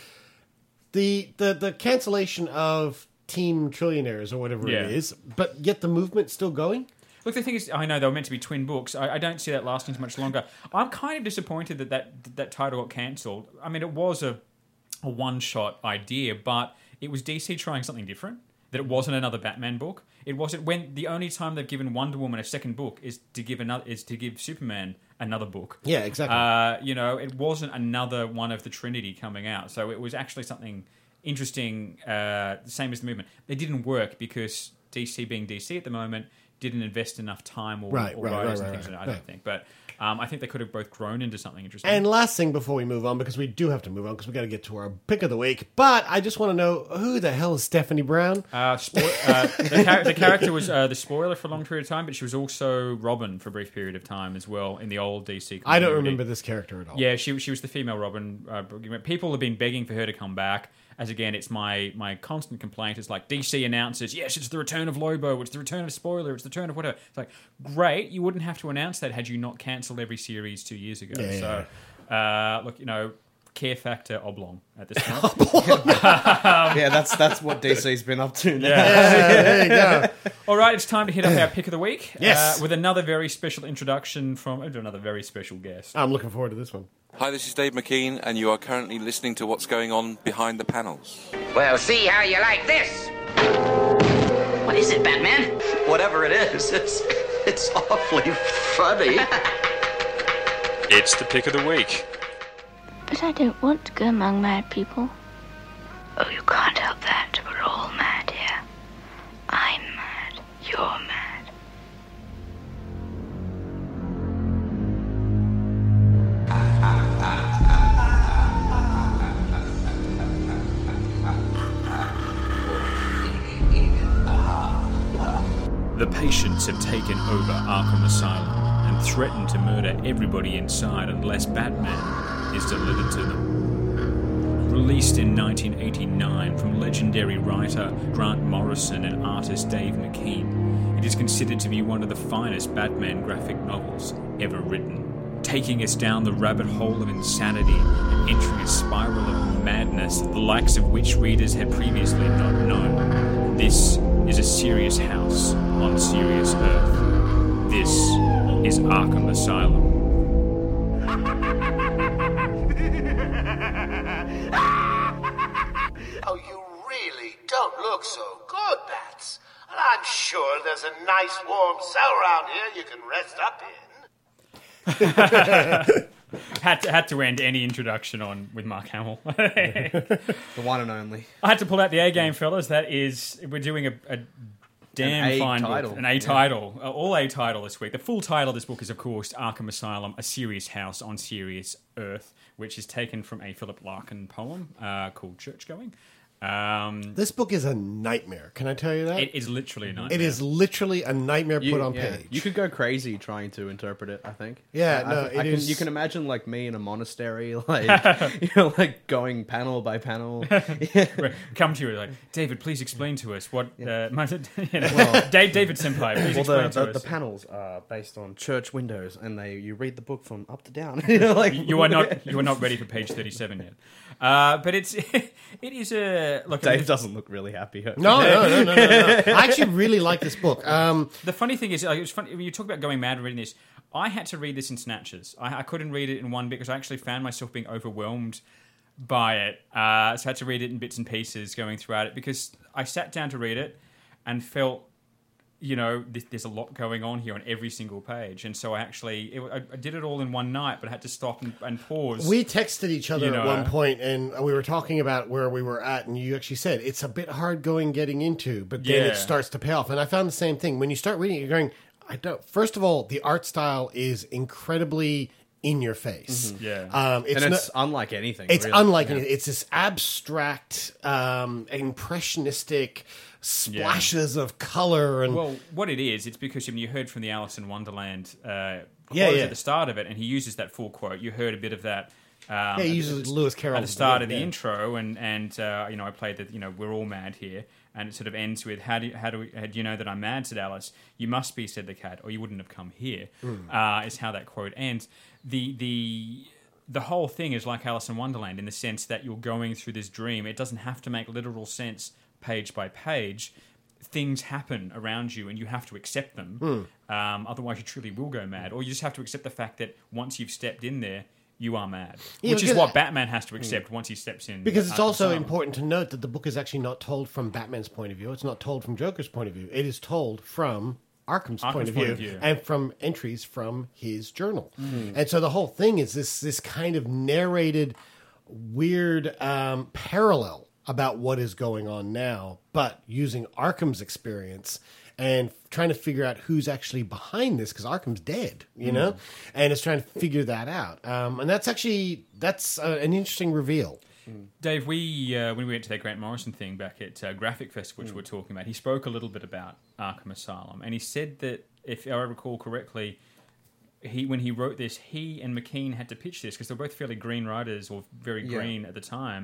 The, the, the cancellation of Team Trillionaires or whatever Yeah. it is, but yet the movement's still going? Look, the thing is, I know they were meant to be twin books. I, I don't see that lasting too much longer. I'm kind of disappointed that that, that title got cancelled. I mean, it was a, a one-shot idea, but it was D C trying something different. That it wasn't another Batman book. It wasn't when the only time they've given Wonder Woman a second book is to give another is to give Superman another book. Yeah, exactly. Uh, you know, it wasn't another one of the Trinity coming out. So it was actually something interesting, uh, the same as the movement. They didn't work because D C being D C at the moment didn't invest enough time or, Right, or right, writers right, and right, things. right, I don't right. think, but um, I think they could have both grown into something interesting. And last thing before we move on, because we do have to move on, because we got to get to our pick of the week. But I just want to know, who the hell is Stephanie Brown? Uh, spo- uh, the, char- the character was uh, the spoiler for a long period of time, but she was also Robin for a brief period of time as well in the old D C continuity. I don't remember this character at all. Yeah, she she was the female Robin. Uh, people have been begging for her to come back. As again, it's my my constant complaint. It's like D C announces, yes, it's the return of Lobo, it's the return of Spoiler, it's the return of whatever. It's like, great, you wouldn't have to announce that had you not cancelled every series two years ago. Yeah, so, uh, look, you know, care factor oblong at this point. Yeah, that's that's what D C's been up to now. Yeah. There you go. All right, it's time to hit up our pick of the week. Yes. Uh, with another very special introduction from oh, another very special guest. I'm looking forward to this one. Hi, this is Dave McKean, and you are currently listening to what's going on behind the panels. Well, see how you like this. What is it, Batman? Whatever it is, it's it's awfully funny. It's the pick of the week. But I don't want to go among mad people. Oh, you can't help that. We're all mad here. I'm mad. You're mad. The patients have taken over Arkham Asylum and threaten to murder everybody inside unless Batman is delivered to them. Released in nineteen eighty-nine from legendary writer Grant Morrison and artist Dave McKean, it is considered to be one of the finest Batman graphic novels ever written, taking us down the rabbit hole of insanity and entering a spiral of madness, the likes of which readers had previously not known. This is a serious house on serious earth. This is Arkham Asylum. Oh, you really don't look so good, Bats. And I'm sure there's a nice warm cell around here you can rest up in. had to had to end any introduction on with Mark Hamill. The one and only. I had to pull out the A game, fellas. That is, we're doing a, a damn An A fine title. book, an A Yeah. title, uh, all A title this week. The full title of this book is, of course, Arkham Asylum: A Serious House on Serious Earth, which is taken from a Philip Larkin poem uh, called Churchgoing. Um, This book is a nightmare. Can I tell you that? It is literally a nightmare. It is literally a nightmare You- put on yeah. page. You could go crazy trying to interpret it, I think. Yeah, I, no, I, it I can, is- You can imagine like me in a monastery, like you know, like going panel by panel. Come to you like, David, please explain to us what. Uh, my, you know, well, Dave, David Senpai, please well, explain the, to the, us. the panels are based on church windows, and they you read the book from up to down. you know, like you are not you are not ready for page thirty-seven yet. Uh, but it's it is a look. Dave doesn't look really happy. No, no, no, no, no, no. I actually really like this book. Um, the funny thing is, like, it was funny when you talk about going mad and reading this. I had to read this in snatches. I, I couldn't read it in one bit because I actually found myself being overwhelmed by it. Uh, so I had to read it in bits and pieces going throughout it because I sat down to read it and felt, you know, th- there's a lot going on here on every single page. And so I actually, it, I, I did it all in one night, but I had to stop and, and pause. we texted each other You know, at one uh, point, and we were talking about where we were at, and you actually said it's a bit hard going getting into, but then Yeah. it starts to pay off. And I found the same thing. When you start reading it, you're going, I don't. First of all, the art style is incredibly in your face. Mhm. Yeah. Um, it's and it's not- unlike anything. It's really. unlike Yeah. anything. It's this abstract, um, impressionistic splashes of color and Well, what it is, it's because I mean, you heard from the Alice in Wonderland uh, quote Yeah, yeah. at the start of it, and he uses that full quote. You heard a bit of that. Um, Yeah, he uses at the- Lewis Carroll at the start of the yeah. intro, and and uh, you know, I played that. You know, we're all mad here, and it sort of ends with, "How do you, how do we, how do you know that I'm mad?" said Alice. "You must be," said the cat, "or you wouldn't have come here." Mm. Uh, is how that quote ends. The the the whole thing is like Alice in Wonderland in the sense that you're going through this dream. It doesn't have to make literal sense page by page. Things happen around you and you have to accept them. Hmm. Um, otherwise, you truly will go mad. Or you just have to accept the fact that once you've stepped in there, you are mad. Yeah, Which is because- what Batman has to accept once he steps in. Because it's Arkham also Asylum. important to note that the book is actually not told from Batman's point of view. It's not told from Joker's point of view. It is told from Arkham's, Arkham's point, of, point view, of view. and from entries from his journal. Mm. And so the whole thing is this this kind of narrated weird um, parallel about what is going on now, but using Arkham's experience and trying to figure out who's actually behind this, because Arkham's dead, you know, and it's trying to figure that out. Um, and that's actually that's uh, an interesting reveal. Dave, we uh, when we went to that Grant Morrison thing back at uh, Graphic Festival, which mm. we were talking about, he spoke a little bit about Arkham Asylum, and he said that, if I recall correctly, he when he wrote this, he and McKean had to pitch this because they were both fairly green writers, or very green yeah. at the time.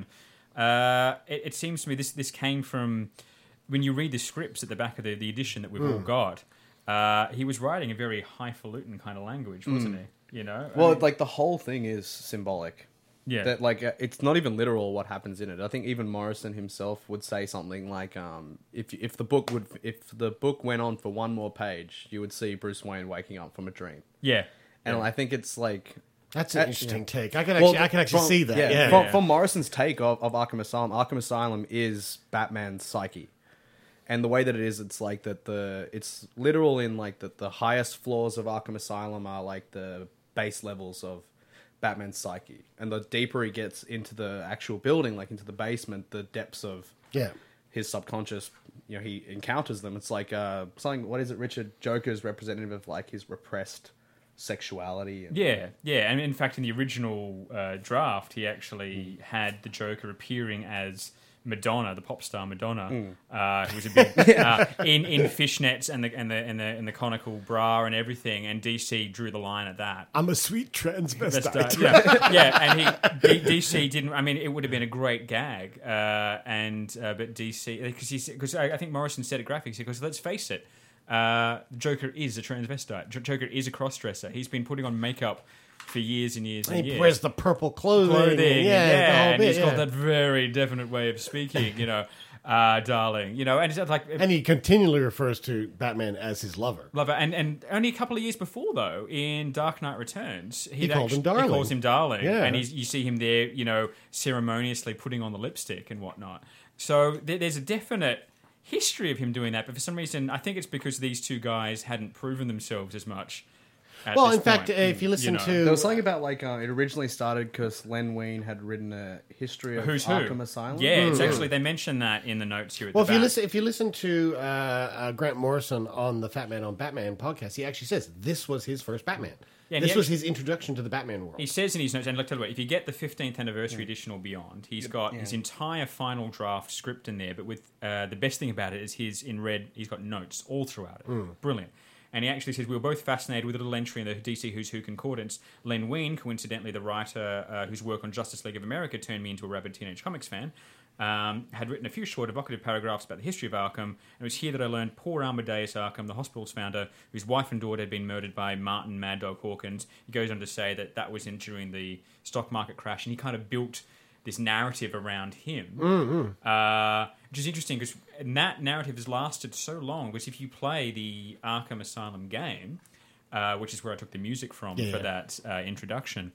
Uh, it, it seems to me this this came from when you read the scripts at the back of the, the edition that we've mm. all got. Uh, he was writing a very highfalutin kind of language, wasn't mm. he? You know, well, I mean, like the whole thing is symbolic. Yeah, that like uh, it's not even literal what happens in it. I think even Morrison himself would say something like, um, "If if the book would if the book went on for one more page, you would see Bruce Wayne waking up from a dream." Yeah, and yeah. I think it's like that's an uh, interesting yeah. take. I can actually well, I can actually from, see that. Yeah, yeah. From, yeah. from Morrison's take of, of Arkham Asylum, Arkham Asylum is Batman's psyche, and the way that it is, it's like that the it's literal in like that the highest floors of Arkham Asylum are like the base levels of Batman's psyche, and the deeper he gets into the actual building, like into the basement, the depths of yeah his subconscious, you know, he encounters them. It's like uh something. What is it? Richard Joker's representative of like his repressed sexuality. And, yeah, yeah, and in fact, in the original uh, draft, he actually mm. had the Joker appearing as Madonna, the pop star Madonna, mm. uh, who was a big uh, in in fishnets and the and the and the and the conical bra and everything, and D C drew the line at that. I'm a sweet transvestite. yeah, yeah, and he D C didn't. I mean, it would have been a great gag, uh, and uh, but D C because he because I, I think Morrison said at Graphics because let's face it, uh, Joker is a transvestite. Joker is a crossdresser. He's been putting on makeup for years and years and, and he years. wears the purple clothing. clothing and, yeah, and, yeah, the whole and bit, he's yeah. got that very definite way of speaking, you know, uh, darling, you know, and it's like... And he continually refers to Batman as his lover. Lover, and, and only a couple of years before, though, in Dark Knight Returns... He called him darling. He calls him darling, yeah. and he's, you see him there, you know, ceremoniously putting on the lipstick and whatnot. So there, there's a definite history of him doing that, but for some reason, I think it's because these two guys hadn't proven themselves as much. Well, in fact, point. if you listen you know. to... There was something about, like, uh, it originally started because Len Wein had written a history of Who's Arkham who? Asylum. Yeah, mm. it's actually, they mentioned that in the notes here at well, the if back. you listen, if you listen to uh, uh, Grant Morrison on the Fat Man on Batman podcast, he actually says this was his first Batman. Yeah, this actually, was his introduction to the Batman world. He says in his notes, and look, tell you what, if you get the fifteenth anniversary yeah. edition or beyond, he's got yeah. his entire final draft script in there, but with uh, the best thing about it is his, in red, he's got notes all throughout it. Mm. Brilliant. And he actually says, we were both fascinated with a little entry in the D C Who's Who Concordance. Len Wein, coincidentally the writer uh, whose work on Justice League of America turned me into a rabid Teenage Comics fan, um, had written a few short evocative paragraphs about the history of Arkham. And it was here that I learned poor Amadeus Arkham, the hospital's founder, whose wife and daughter had been murdered by Martin Mad Dog Hawkins. He goes on to say that that was in during the stock market crash, and he kind of built this narrative around him, mm-hmm. uh, which is interesting because that narrative has lasted so long. Because if you play the Arkham Asylum game, uh, which is where I took the music from yeah. for that uh, introduction,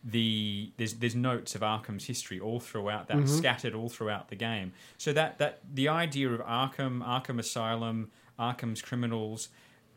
the there's there's notes of Arkham's history all throughout that, mm-hmm. scattered all throughout the game. So that that the idea of Arkham, Arkham Asylum, Arkham's criminals,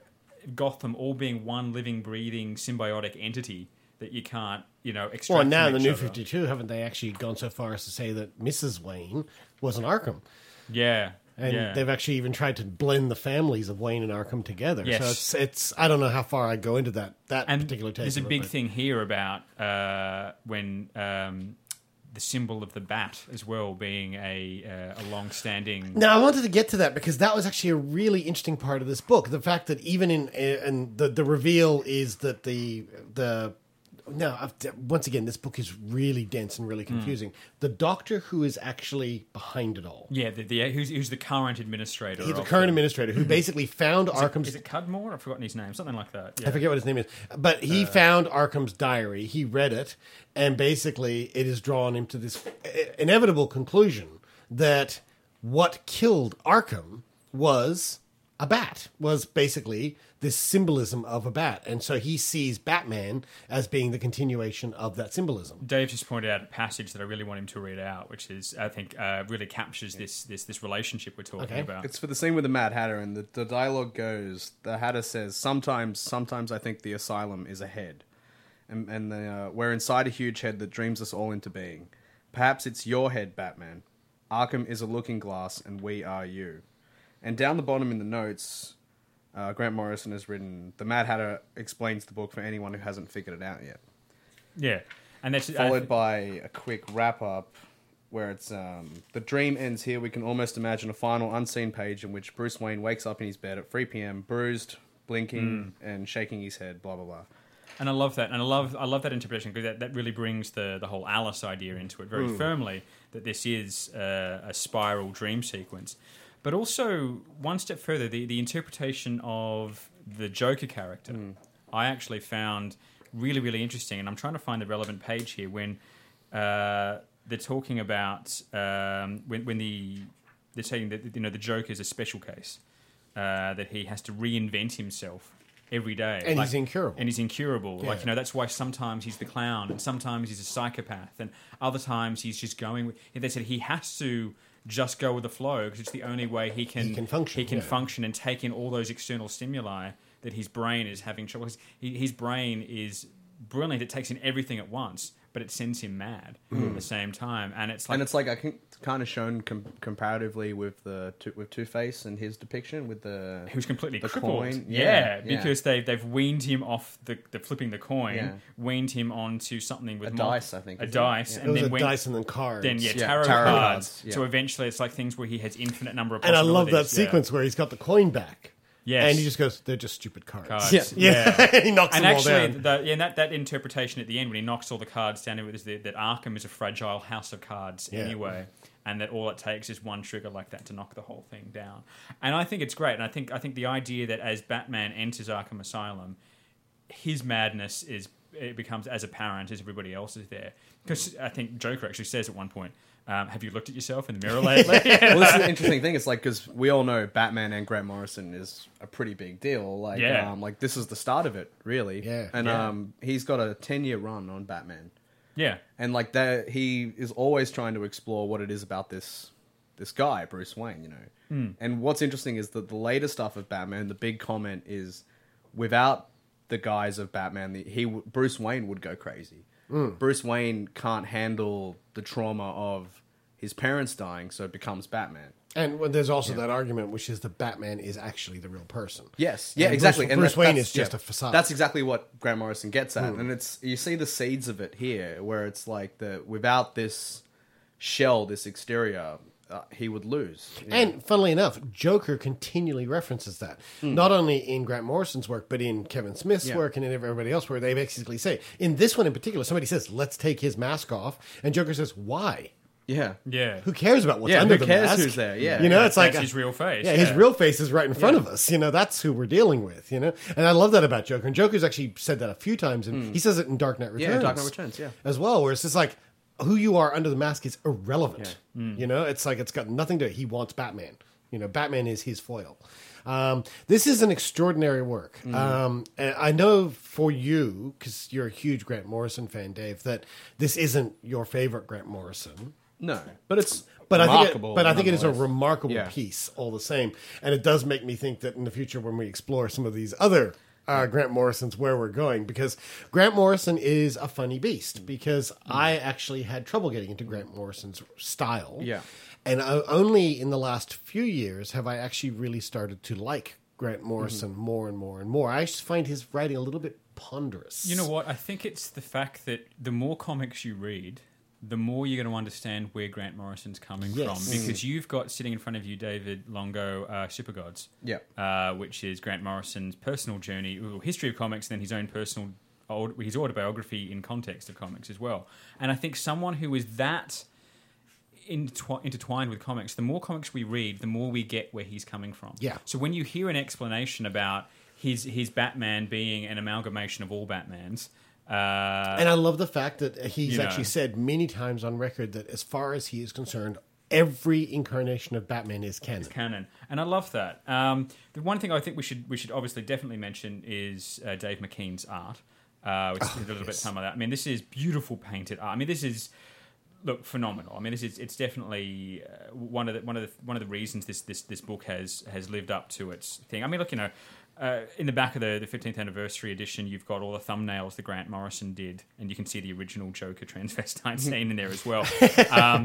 Gotham all being one living, breathing, symbiotic entity that you can't, you know, extract Well, now in from the each New other. fifty-two, haven't they actually gone so far as to say that Missus Wayne was an Arkham? Yeah. And yeah. they've actually even tried to blend the families of Wayne and Arkham together. Yes. So it's, it's I don't know how far I go into that, that and particular take. There's a of it, big but- thing here about uh, when um, the symbol of the bat as well being a, uh, a long-standing... Now, I wanted to get to that because that was actually a really interesting part of this book. The fact that even in... and the, the reveal is that the... the No, I've, once again, this book is really dense and really confusing. Mm. The doctor who is actually behind it all. Yeah, the, the who's, who's the current administrator. He's the of current the, administrator who basically found is Arkham's... It, is it Cudmore? I've forgotten his name. Something like that. Yeah. I forget what his name is. But he uh, found Arkham's diary. He read it, and basically it has drawn him to this inevitable conclusion that what killed Arkham was a bat, was basically this symbolism of a bat. And so he sees Batman as being the continuation of that symbolism. Dave just pointed out a passage that I really want him to read out, which is, I think, uh, really captures this this this relationship we're talking Okay. about. It's for the scene with the Mad Hatter, and the, the dialogue goes, the Hatter says, sometimes, sometimes I think the asylum is a head. And, and the, uh, we're inside a huge head that dreams us all into being. Perhaps it's your head, Batman. Arkham is a looking glass, and we are you. And down the bottom in the notes, uh, Grant Morrison has written, "The Mad Hatter explains the book for anyone who hasn't figured it out yet." Yeah, and that's followed uh, by a quick wrap up where it's um, the dream ends here. We can almost imagine a final unseen page in which Bruce Wayne wakes up in his bed at three p.m. bruised, blinking, mm. and shaking his head. Blah blah blah. And I love that, and I love I love that interpretation because that, that really brings the, the whole Alice idea into it very mm. firmly. That this is uh, a spiral dream sequence, but also one step further, the the interpretation of the Joker character, mm. I actually found really really interesting, and I'm trying to find the relevant page here when uh, they're talking about um, when when the they're saying that you know the Joker is a special case, uh, that he has to reinvent himself every day. And like, he's incurable. And he's incurable. Yeah. Like, you know, that's why sometimes he's the clown and sometimes he's a psychopath and other times he's just going with... They said he has to just go with the flow because it's the only way he can... He can function. He can yeah. function and take in all those external stimuli that his brain is having trouble... His brain is brilliant. It takes in everything at once, but it sends him mad mm. at the same time. And it's like... And it's like, I think, kind of shown com- comparatively with the with Two-Face and his depiction with the... Who's completely the crippled. Coin. Yeah, yeah, because they, they've weaned him off the, the flipping the coin, yeah. weaned him onto something with... A more, dice, I think. A dice. Yeah. And it was then a went, dice and then cards. Then, yeah, yeah tarot, tarot cards. cards yeah. So eventually it's like things where he has infinite number of And I love that possibilities. sequence yeah. where he's got the coin back. Yes. And he just goes, they're just stupid cards. cards. Yeah. yeah. yeah. he knocks and them actually, all down. The, yeah, and that, that interpretation at the end when he knocks all the cards down, is that, that Arkham is a fragile house of cards yeah. anyway, and that all it takes is one trigger like that to knock the whole thing down. And I think it's great. And I think I think the idea that as Batman enters Arkham Asylum, his madness is it becomes as apparent as everybody else is there. Because I think Joker actually says at one point, Um, have you looked at yourself in the mirror lately? Well, this is an interesting thing. It's like, because we all know Batman and Grant Morrison is a pretty big deal. Like, yeah. um, like this is the start of it, really. Yeah. And yeah. um, he's got a ten-year run on Batman. Yeah. And like that, he is always trying to explore what it is about this this guy, Bruce Wayne, you know. Mm. And what's interesting is that the later stuff of Batman, the big comment is, without the guise of Batman, the, he Bruce Wayne would go crazy. Mm. Bruce Wayne can't handle the trauma of his parents dying, so it becomes Batman. And well, there's also Yeah. that argument, which is that Batman is actually the real person. Yes, yeah, And exactly. Bruce, and Bruce that, Wayne that's- is just yeah, a facade. That's exactly what Grant Morrison gets at, Hmm. and it's you see the seeds of it here, where it's like the without this shell, this exterior, uh, he would lose. you know? And funnily enough, Joker continually references that. Hmm. Not only in Grant Morrison's work, but in Kevin Smith's Yeah. work and in everybody else, where they basically say, in this one in particular, somebody says, let's take his mask off. And Joker says, why? Yeah. Yeah. Who cares about what's Yeah, under who the cares mask? who's there? Yeah. You know, Yeah, it's like that's his real face, Yeah, his yeah. real face is right in front Yeah. of us. You know, that's who we're dealing with. You know, and I love that about Joker. And Joker's actually said that a few times, and he says it in Dark Knight Returns. Yeah, Dark Knight Returns, yeah. as well, where it's just like who you are under the mask is irrelevant. Yeah. Mm. You know, it's like it's got nothing to. He wants Batman. You know, Batman is his foil. Um, this is an extraordinary work. Mm. Um, and I know for you, because you're a huge Grant Morrison fan, Dave, that this isn't your favorite Grant Morrison. No, but it's But I think, remarkable it, but I think it is a nonetheless. remarkable Yeah. piece, all the same, and it does make me think that in the future, when we explore some of these other uh, Grant Morrisons, where we're going, because Grant Morrison is a funny beast. Because I actually had trouble getting into Grant Morrison's style, Yeah. and uh, only in the last few years have I actually really started to like Grant Morrison Mm-hmm. more and more and more. I just find his writing a little bit ponderous. You know what? I think it's the fact that the more comics you read, the more you're going to understand where Grant Morrison's coming Yes. from. Because you've got sitting in front of you, David Longo, uh, Supergods, Yeah. uh, which is Grant Morrison's personal journey, well, history of comics, and then his own personal, his autobiography in context of comics as well. And I think someone who is that intertwi- intertwined with comics, the more comics we read, the more we get where he's coming from. Yeah. So when you hear an explanation about his his Batman being an amalgamation of all Batmans. Uh, And I love the fact that he's you know. actually said many times on record that as far as he is concerned, every incarnation of Batman is canon. canon, and I love that. Um, the one thing I think we should we should obviously definitely mention is uh, Dave McKean's art, uh, which Oh, is a little bit yes. some of that. I mean, this is beautiful painted art. I mean, this is look phenomenal. I mean, this is it's definitely uh, one of the one of the one of the reasons this this this book has has lived up to its thing. I mean, look, you know. Uh, in the back of the, the fifteenth anniversary edition, you've got all the thumbnails that Grant Morrison did, and you can see the original Joker transvestite scene in there as well. Um,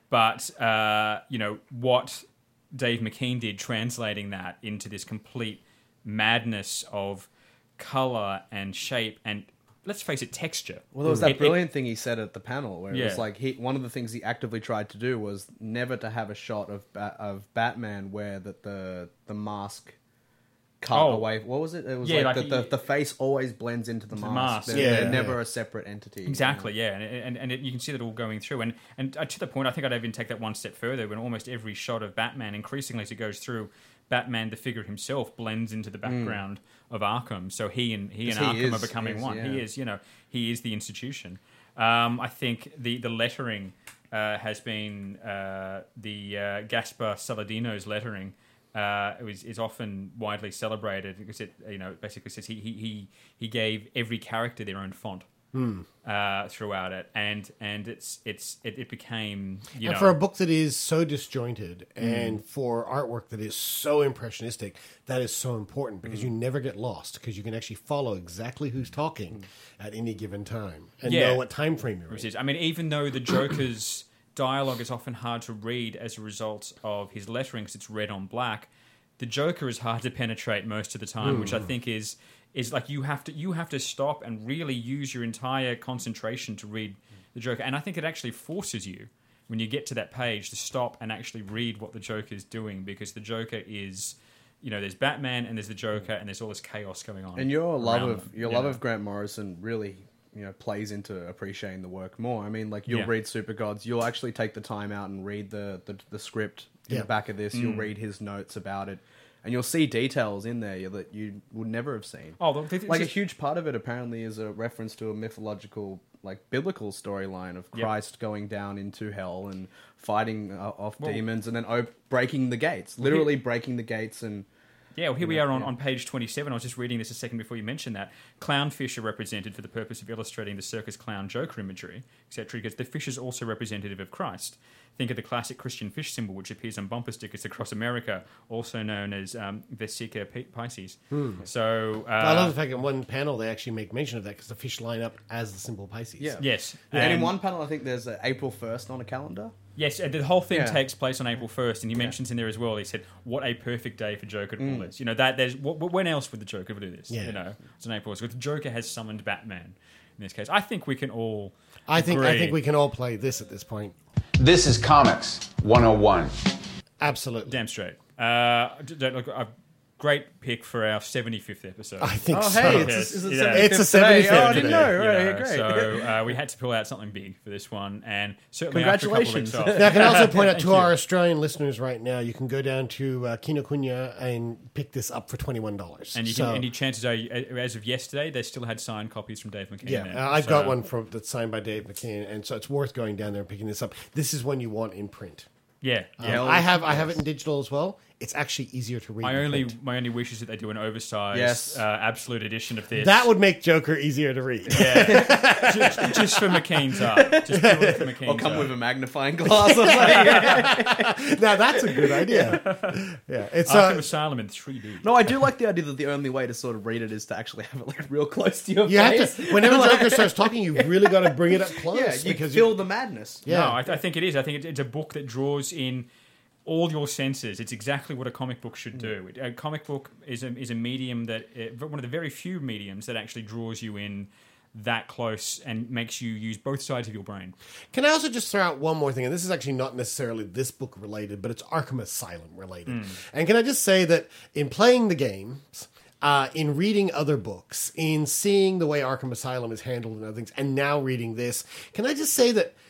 but uh, you know what Dave McKean did, translating that into this complete madness of color and shape and, let's face it, texture. Well, there was that It- brilliant it- thing he said at the panel where it Yeah. was like he one of the things he actively tried to do was never to have a shot of ba- of Batman where that the the mask cut Oh. away. What was it? It was Yeah, like, like the, he- the the face always blends into the The mask. mask. They're, Yeah, they're yeah. never a separate entity. Exactly, yeah, and and, and it, you can see that all going through, and and uh, to the point, I think I'd even take that one step further. When almost every shot of Batman, increasingly as it goes through, Batman, the figure himself, blends into the background of Arkham. So he and he and 'Cause he Arkham is- are becoming is, one. yeah. He is, you know, he is the institution. Um, I think the the lettering uh, has been uh, the uh, Gaspar Saladino's lettering. Uh, it was, is often widely celebrated because it, you know, basically says he he he, he gave every character their own font. Hmm. Uh, throughout it, and and it's it's it, it became you and know for a book that is so disjointed, Mm. and for artwork that is so impressionistic, that is so important because Mm. you never get lost because you can actually follow exactly who's talking at any given time and Yeah. know what time frame you're in. Which is, I mean, even though the Joker's dialogue is often hard to read as a result of his lettering, because it's red on black, the Joker is hard to penetrate most of the time, Mm. which I think is is like you have to you have to stop and really use your entire concentration to read the Joker, and I think it actually forces you when you get to that page to stop and actually read what the Joker is doing, because the Joker is, you know, there's Batman and there's the Joker and there's all this chaos going on. And your love around of them, your you love know? of Grant Morrison really, you know, plays into appreciating the work more. I mean, like you'll Yeah. read Super Gods, you'll actually take the time out and read the the, the script in Yeah. the back of this. You'll Mm. read his notes about it, and you'll see details in there that you would never have seen. Oh, the- the- like a just- huge part of it apparently is a reference to a mythological, like biblical storyline of Yep. Christ going down into hell and fighting uh, off Well- demons, and then op- breaking the gates, literally breaking the gates and. Yeah, well, here we Yeah, are on, yeah. on page twenty-seven. I was just reading this a second before you mentioned that. Clownfish are represented for the purpose of illustrating the circus clown Joker imagery, et cetera, because the fish is also representative of Christ. Think of the classic Christian fish symbol, which appears on bumper stickers across America, also known as um, Vesica Pi- Pisces. Hmm. So, uh, I love the fact that in one panel they actually make mention of that because the fish line up as the symbol Pisces. Yeah. Yes. And, in And- one panel, I think there's uh, April first on a calendar. Yes, and the whole thing Yeah. takes place on April first, and he mentions in there as well. He said, "What a perfect day for Joker to pull this." You know that there's wh- wh- when else would the Joker do this? Yeah. You know, it's an April. So the Joker has summoned Batman in this case. I think we can all. I think I agree. think we can all play this at this point. This is Comics one oh one. Absolutely. Damn straight. Uh, d- d- look, a great pick for our seventy-fifth episode. I think Oh, so. hey, it's, Yes, is it you know. seventy-fifth It's a today? seventy-fifth Oh, I didn't today. know. You Right, know, great. so uh, we had to pull out something big for this one, and certainly after a couple of weeks Congratulations. off. Now, I can also point out to Thank you. our Australian listeners right now, you can go down to uh, Kinokuniya and pick this up for twenty-one dollars. And you can, any chances are, as of yesterday, they still had signed copies from Dave McKean. Yeah, there. uh, I've So- got one from that's signed by Dave McKean, and so it's worth going down there and picking this up. This is one you want in print. Yeah, Um, yeah. I have I have it in digital as well. It's actually easier to read. My in only print. my only wish is that they do an oversized, Yes. uh, absolute edition of this. That would make Joker easier to read. yeah, just, just for McKean's art. Just purely for McKean's Or come art. with a magnifying glass or something. Now that's a good idea. Yeah, it's Arkham uh, Asylum in three D. No, I do like the idea that the only way to sort of read it is to actually have it like real close to your you have face. to whenever Joker starts talking, you really got to bring it up close. Yeah, you because feel the madness. Yeah. No, I, I think it is. I think it, it's a book that draws in all your senses. It's exactly what a comic book should do. It- A comic book is a, is a medium that, uh, one of the very few mediums that actually draws you in that close and makes you use both sides of your brain. Can I also just throw out one more thing? And this is actually not necessarily this book related, but it's Arkham Asylum related. And can I just say that in playing the games, uh, in reading other books, in seeing the way Arkham Asylum is handled and other things, and now reading this, can I just say that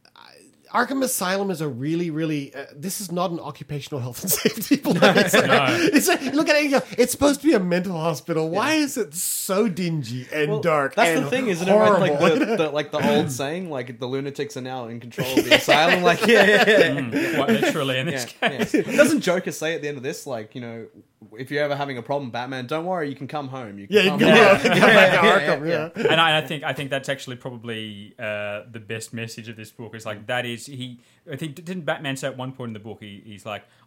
Arkham Asylum is a really, really. Uh, this is not an occupational health and safety place. No. It's a, look at it. You go, it's supposed to be a mental hospital. Why is it so dingy and Well, dark? That's and the thing, isn't horrible? it? Right? Like the, the like the old saying, like the lunatics are now in control of the asylum. Like yeah, yeah, yeah. Mm, quite literally in this Yeah, case. yeah. Doesn't Joker say at the end of this, like, you know, if you're ever having a problem, Batman, don't worry, you can come home. You can Yeah, you come can home. go come back to Arkham. Yeah. And I, I think I think that's actually probably uh, the best message of this book. Is like that is he. I think didn't Batman say at one point in the book he, he's like,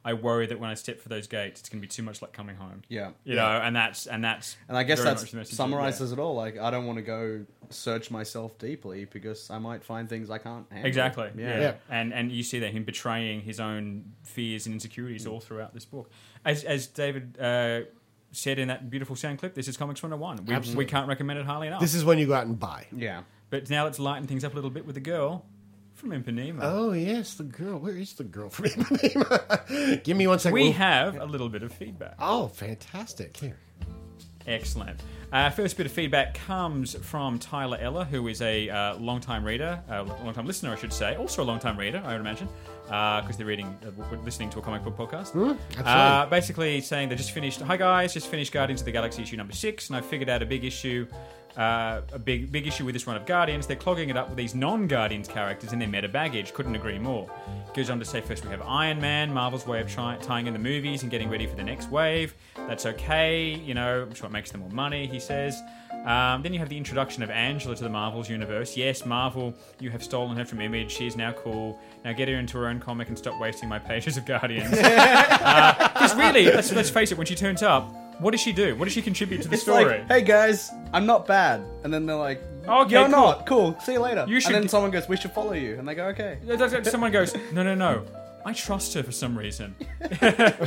I worry that when I step for those gates, it's going to be too much like coming home. Yeah. You Yeah. know, and that's and that's And I guess very that much the message. summarizes it all. Like, I don't want to go search myself deeply because I might find things I can't handle. Exactly. Yeah. Yeah. And and you see that him betraying his own fears and insecurities all throughout this book. As as David uh, said in that beautiful sound clip, this is Comics one oh one. We, Absolutely. we can't recommend it highly enough. This is when you go out and buy. Yeah. But now let's lighten things up a little bit with the girl from Ipanema. Oh, yes, the girl. Where is the girl from Ipanema? Give me one second. We We'll- have a little bit of feedback. Oh, fantastic. Here. Excellent. Uh, first bit of feedback comes from Tyler Eller, who is a uh, long-time reader, a uh, long-time listener, I should say, also a long-time reader, I would imagine, because uh, they're reading, uh, listening to a comic book podcast. Mm, absolutely. Uh, basically saying they just finished. Hi guys, just finished Guardians of the Galaxy issue number six, and I figured out a big issue. Uh, a big big issue with this run of Guardians. They're clogging it up with these non-Guardians characters and their meta baggage. Couldn't agree more. Goes on to say first we have Iron Man, Marvel's way of try- tying in the movies and getting ready for the next wave. That's okay, you know, I'm sure it makes them more money, he says. Um, then you have the introduction of Angela to the Marvel's universe. Yes, Marvel, you have stolen her from Image. She is now cool. Now get her into her own comic and stop wasting my pages of Guardians. Because uh, really, let's, let's face it, when she turns up, what does she do? What does she contribute to the It's story? like, hey guys, I'm not bad. And then they're like, Okay, you're cool. not. Cool. See you later. You should- And then someone goes, we should follow you. And they go, okay. Someone goes, no, no, no. I trust her for some reason. And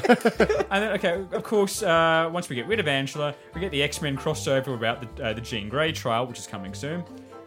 then, okay, of course, uh, once we get rid of Angela, we get the X-Men crossover about the, uh, the Jean Grey trial, which is coming soon.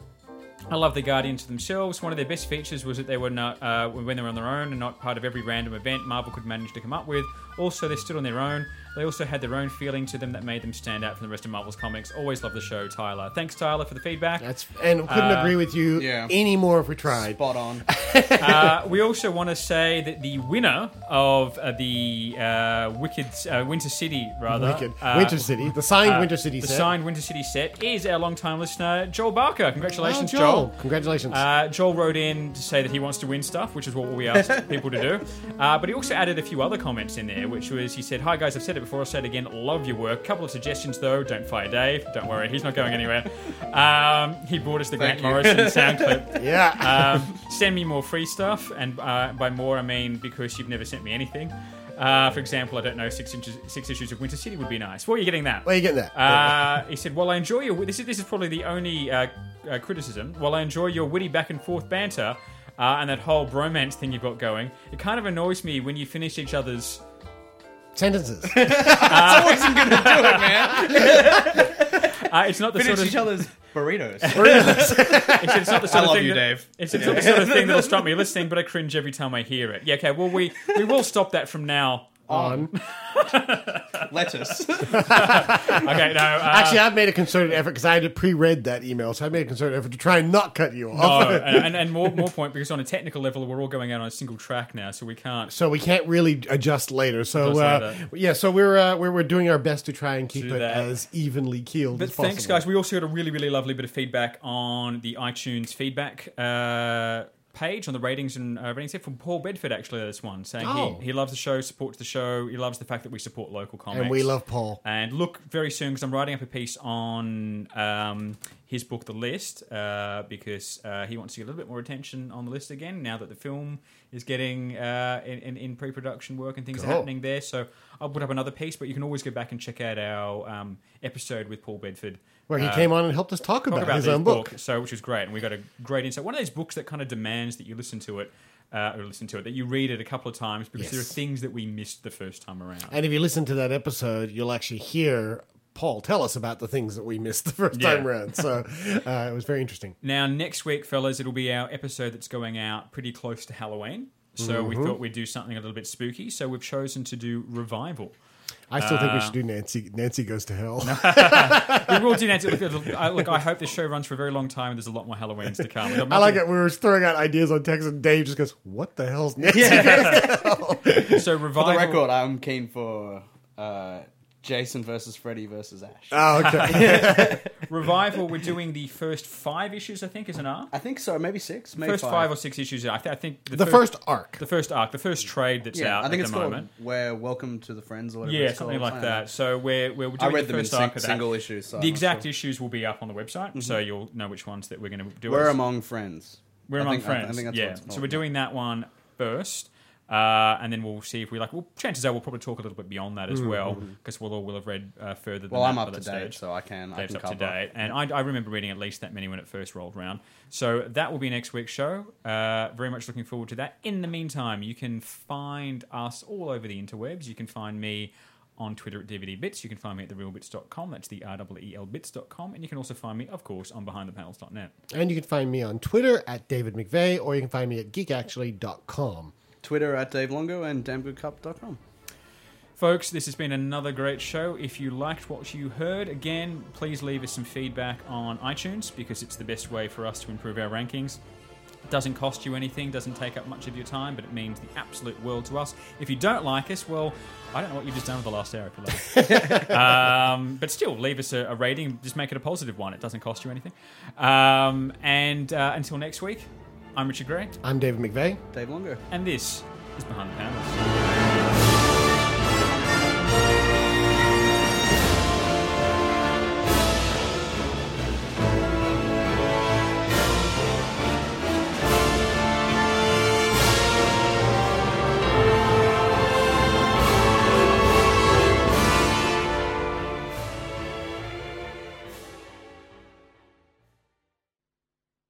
I love the Guardians themselves. One of their best features was that they were not, uh, when they were on their own and not part of every random event Marvel could manage to come up with. Also, they stood on their own. They also had their own feeling to them that made them stand out from the rest of Marvel's comics. Always love the show, Tyler. Thanks, Tyler, for the feedback. That's and couldn't Uh, agree with you yeah. anymore if we tried. Spot on. uh, we also want to say that the winner of uh, the uh, Wicked uh, Winter City, rather Wicked. uh, Winter City. The signed Winter City the set. signed Winter City set is our long-time listener Joel Barker. Congratulations, Oh, Joel. Joel. Congratulations. Uh, Joel wrote in to say that he wants to win stuff, which is what we asked people to do. Uh, but he also added a few other comments in there, which was he said, "Hi guys, I've said it before. I'll say it again. Love your work. Couple of suggestions though. Don't fire Dave. Don't worry, he's not going anywhere. Um, he brought us the Thank Grant you. Morrison sound clip. Yeah. Um, send me more free stuff, and uh, by more I mean because you've never sent me anything. Uh, for example, I don't know, six inches, six issues of Winter City would be nice. Well, you're getting that. Well, you're getting that. Uh, he said, "Well, I enjoy your. This is this is probably the only uh, uh, criticism. While I enjoy your witty back and forth banter uh, and that whole bromance thing you've got going, it kind of annoys me when you finish each other's." Sentences. I wasn't going to do it, man. Uh, it's not the Finish sort of each other's burritos. It's, it's not the sort I of love thing you, that- Dave. It's, it's not the sort of thing that'll stop me listening, but I cringe every time I hear it. Yeah, okay. Well, we we will stop that from now On. Lettuce. Okay, no. Uh, Actually, I've made a concerted effort because I had pre-read that email, so I made a concerted effort to try and not cut you off. no, and, and, and more more point because on a technical level, we're all going out on a single track now, so we can't. So we can't really adjust later. So Adjust uh, later. yeah, so we're, uh, we're we're doing our best to try and keep Do it that. as evenly keeled But as possible. thanks, guys. We also got a really, really lovely bit of feedback on the iTunes feedback uh, page on the ratings and uh, ratings there from Paul Bedford, actually, this one, saying Oh. he, he loves the show, supports the show, he loves the fact that we support local comics. And we love Paul. And look very soon, because I'm writing up a piece on um, his book, The List, uh, because uh, he wants to get a little bit more attention on the list again, now that the film is getting uh, in, in, in pre-production work and things Cool. are happening there. So I'll put up another piece, but you can always go back and check out our um, episode with Paul Bedford. Where he Uh, came on and helped us talk about, his this own book. So, which was great, and we got a great insight. One of those books that kind of demands that you listen to it, uh, or listen to it, that you read it a couple of times because Yes. there are things that we missed the first time around. And if you listen to that episode, you'll actually hear Paul tell us about the things that we missed the first Yeah. time around. So uh, it was very interesting. Now, next week, fellas, it'll be our episode that's going out pretty close to Halloween. So we Mhm. thought we'd do something a little bit spooky. So we've chosen to do Revival. I still think we Uh, should do Nancy. Nancy Goes to Hell. we will do Nancy. Look, it'll- I- look, I hope this show runs for a very long time and there's a lot more Halloweens to come. I like it. We were throwing out ideas on text, and Dave just goes, "What the hell's Nancy Goes to Hell?" So For Revival. the record, I'm keen for uh, Jason versus Freddy versus Ash. Oh, okay. Revival, we're doing the first five issues, I think, is an arc. I think so. Maybe six. Maybe First five. five or six issues. I, th- I think The first arc. the first arc, the first trade that's Yeah, out I think at it's the called moment. Where Welcome to the Friends or whatever. Yeah, it's something called. like I don't know. that. So we're we're doing I read the them in first sing- arc of that. single issues, so the I'm exact sure. issues will be up on the website, so you'll know which ones that we're going to do. We're as- among friends. We're I among think- I- friends. I think that's yeah. what it's So called, we're yeah. doing that one first. Uh, and then we'll see if we like. Well, chances are we'll probably talk a little bit beyond that as Mm-hmm. well, because we'll all will have read uh, further than Well, that I'm by up to that date, stage. so I can. I Dave's can up to cover. date, and I, I remember reading at least that many when it first rolled around. So that will be next week's show. Uh, very much looking forward to that. In the meantime, you can find us all over the interwebs. You can find me on Twitter at D V D Bits. You can find me at the real bits dot com. That's the R E E L bits dot com. And you can also find me, of course, on behind the panels dot net. And you can find me on Twitter at David McVeigh, or you can find me at geek actually dot com. Twitter at Dave Longo and damn good cup dot com. Folks, this has been another great show. If you liked what you heard, again, please leave us some feedback on iTunes, because it's the best way for us to improve our rankings. It doesn't cost you anything, doesn't take up much of your time, but it means the absolute world to us. If you don't like us, well, I don't know what you've just done with the last hour. If you like. um, but still, leave us a, a rating. Just make it a positive one. It doesn't cost you anything. Um, and uh, until next week, I'm Richard Gray. I'm David McVeigh. Dave Longo. And this is Behind the Panels.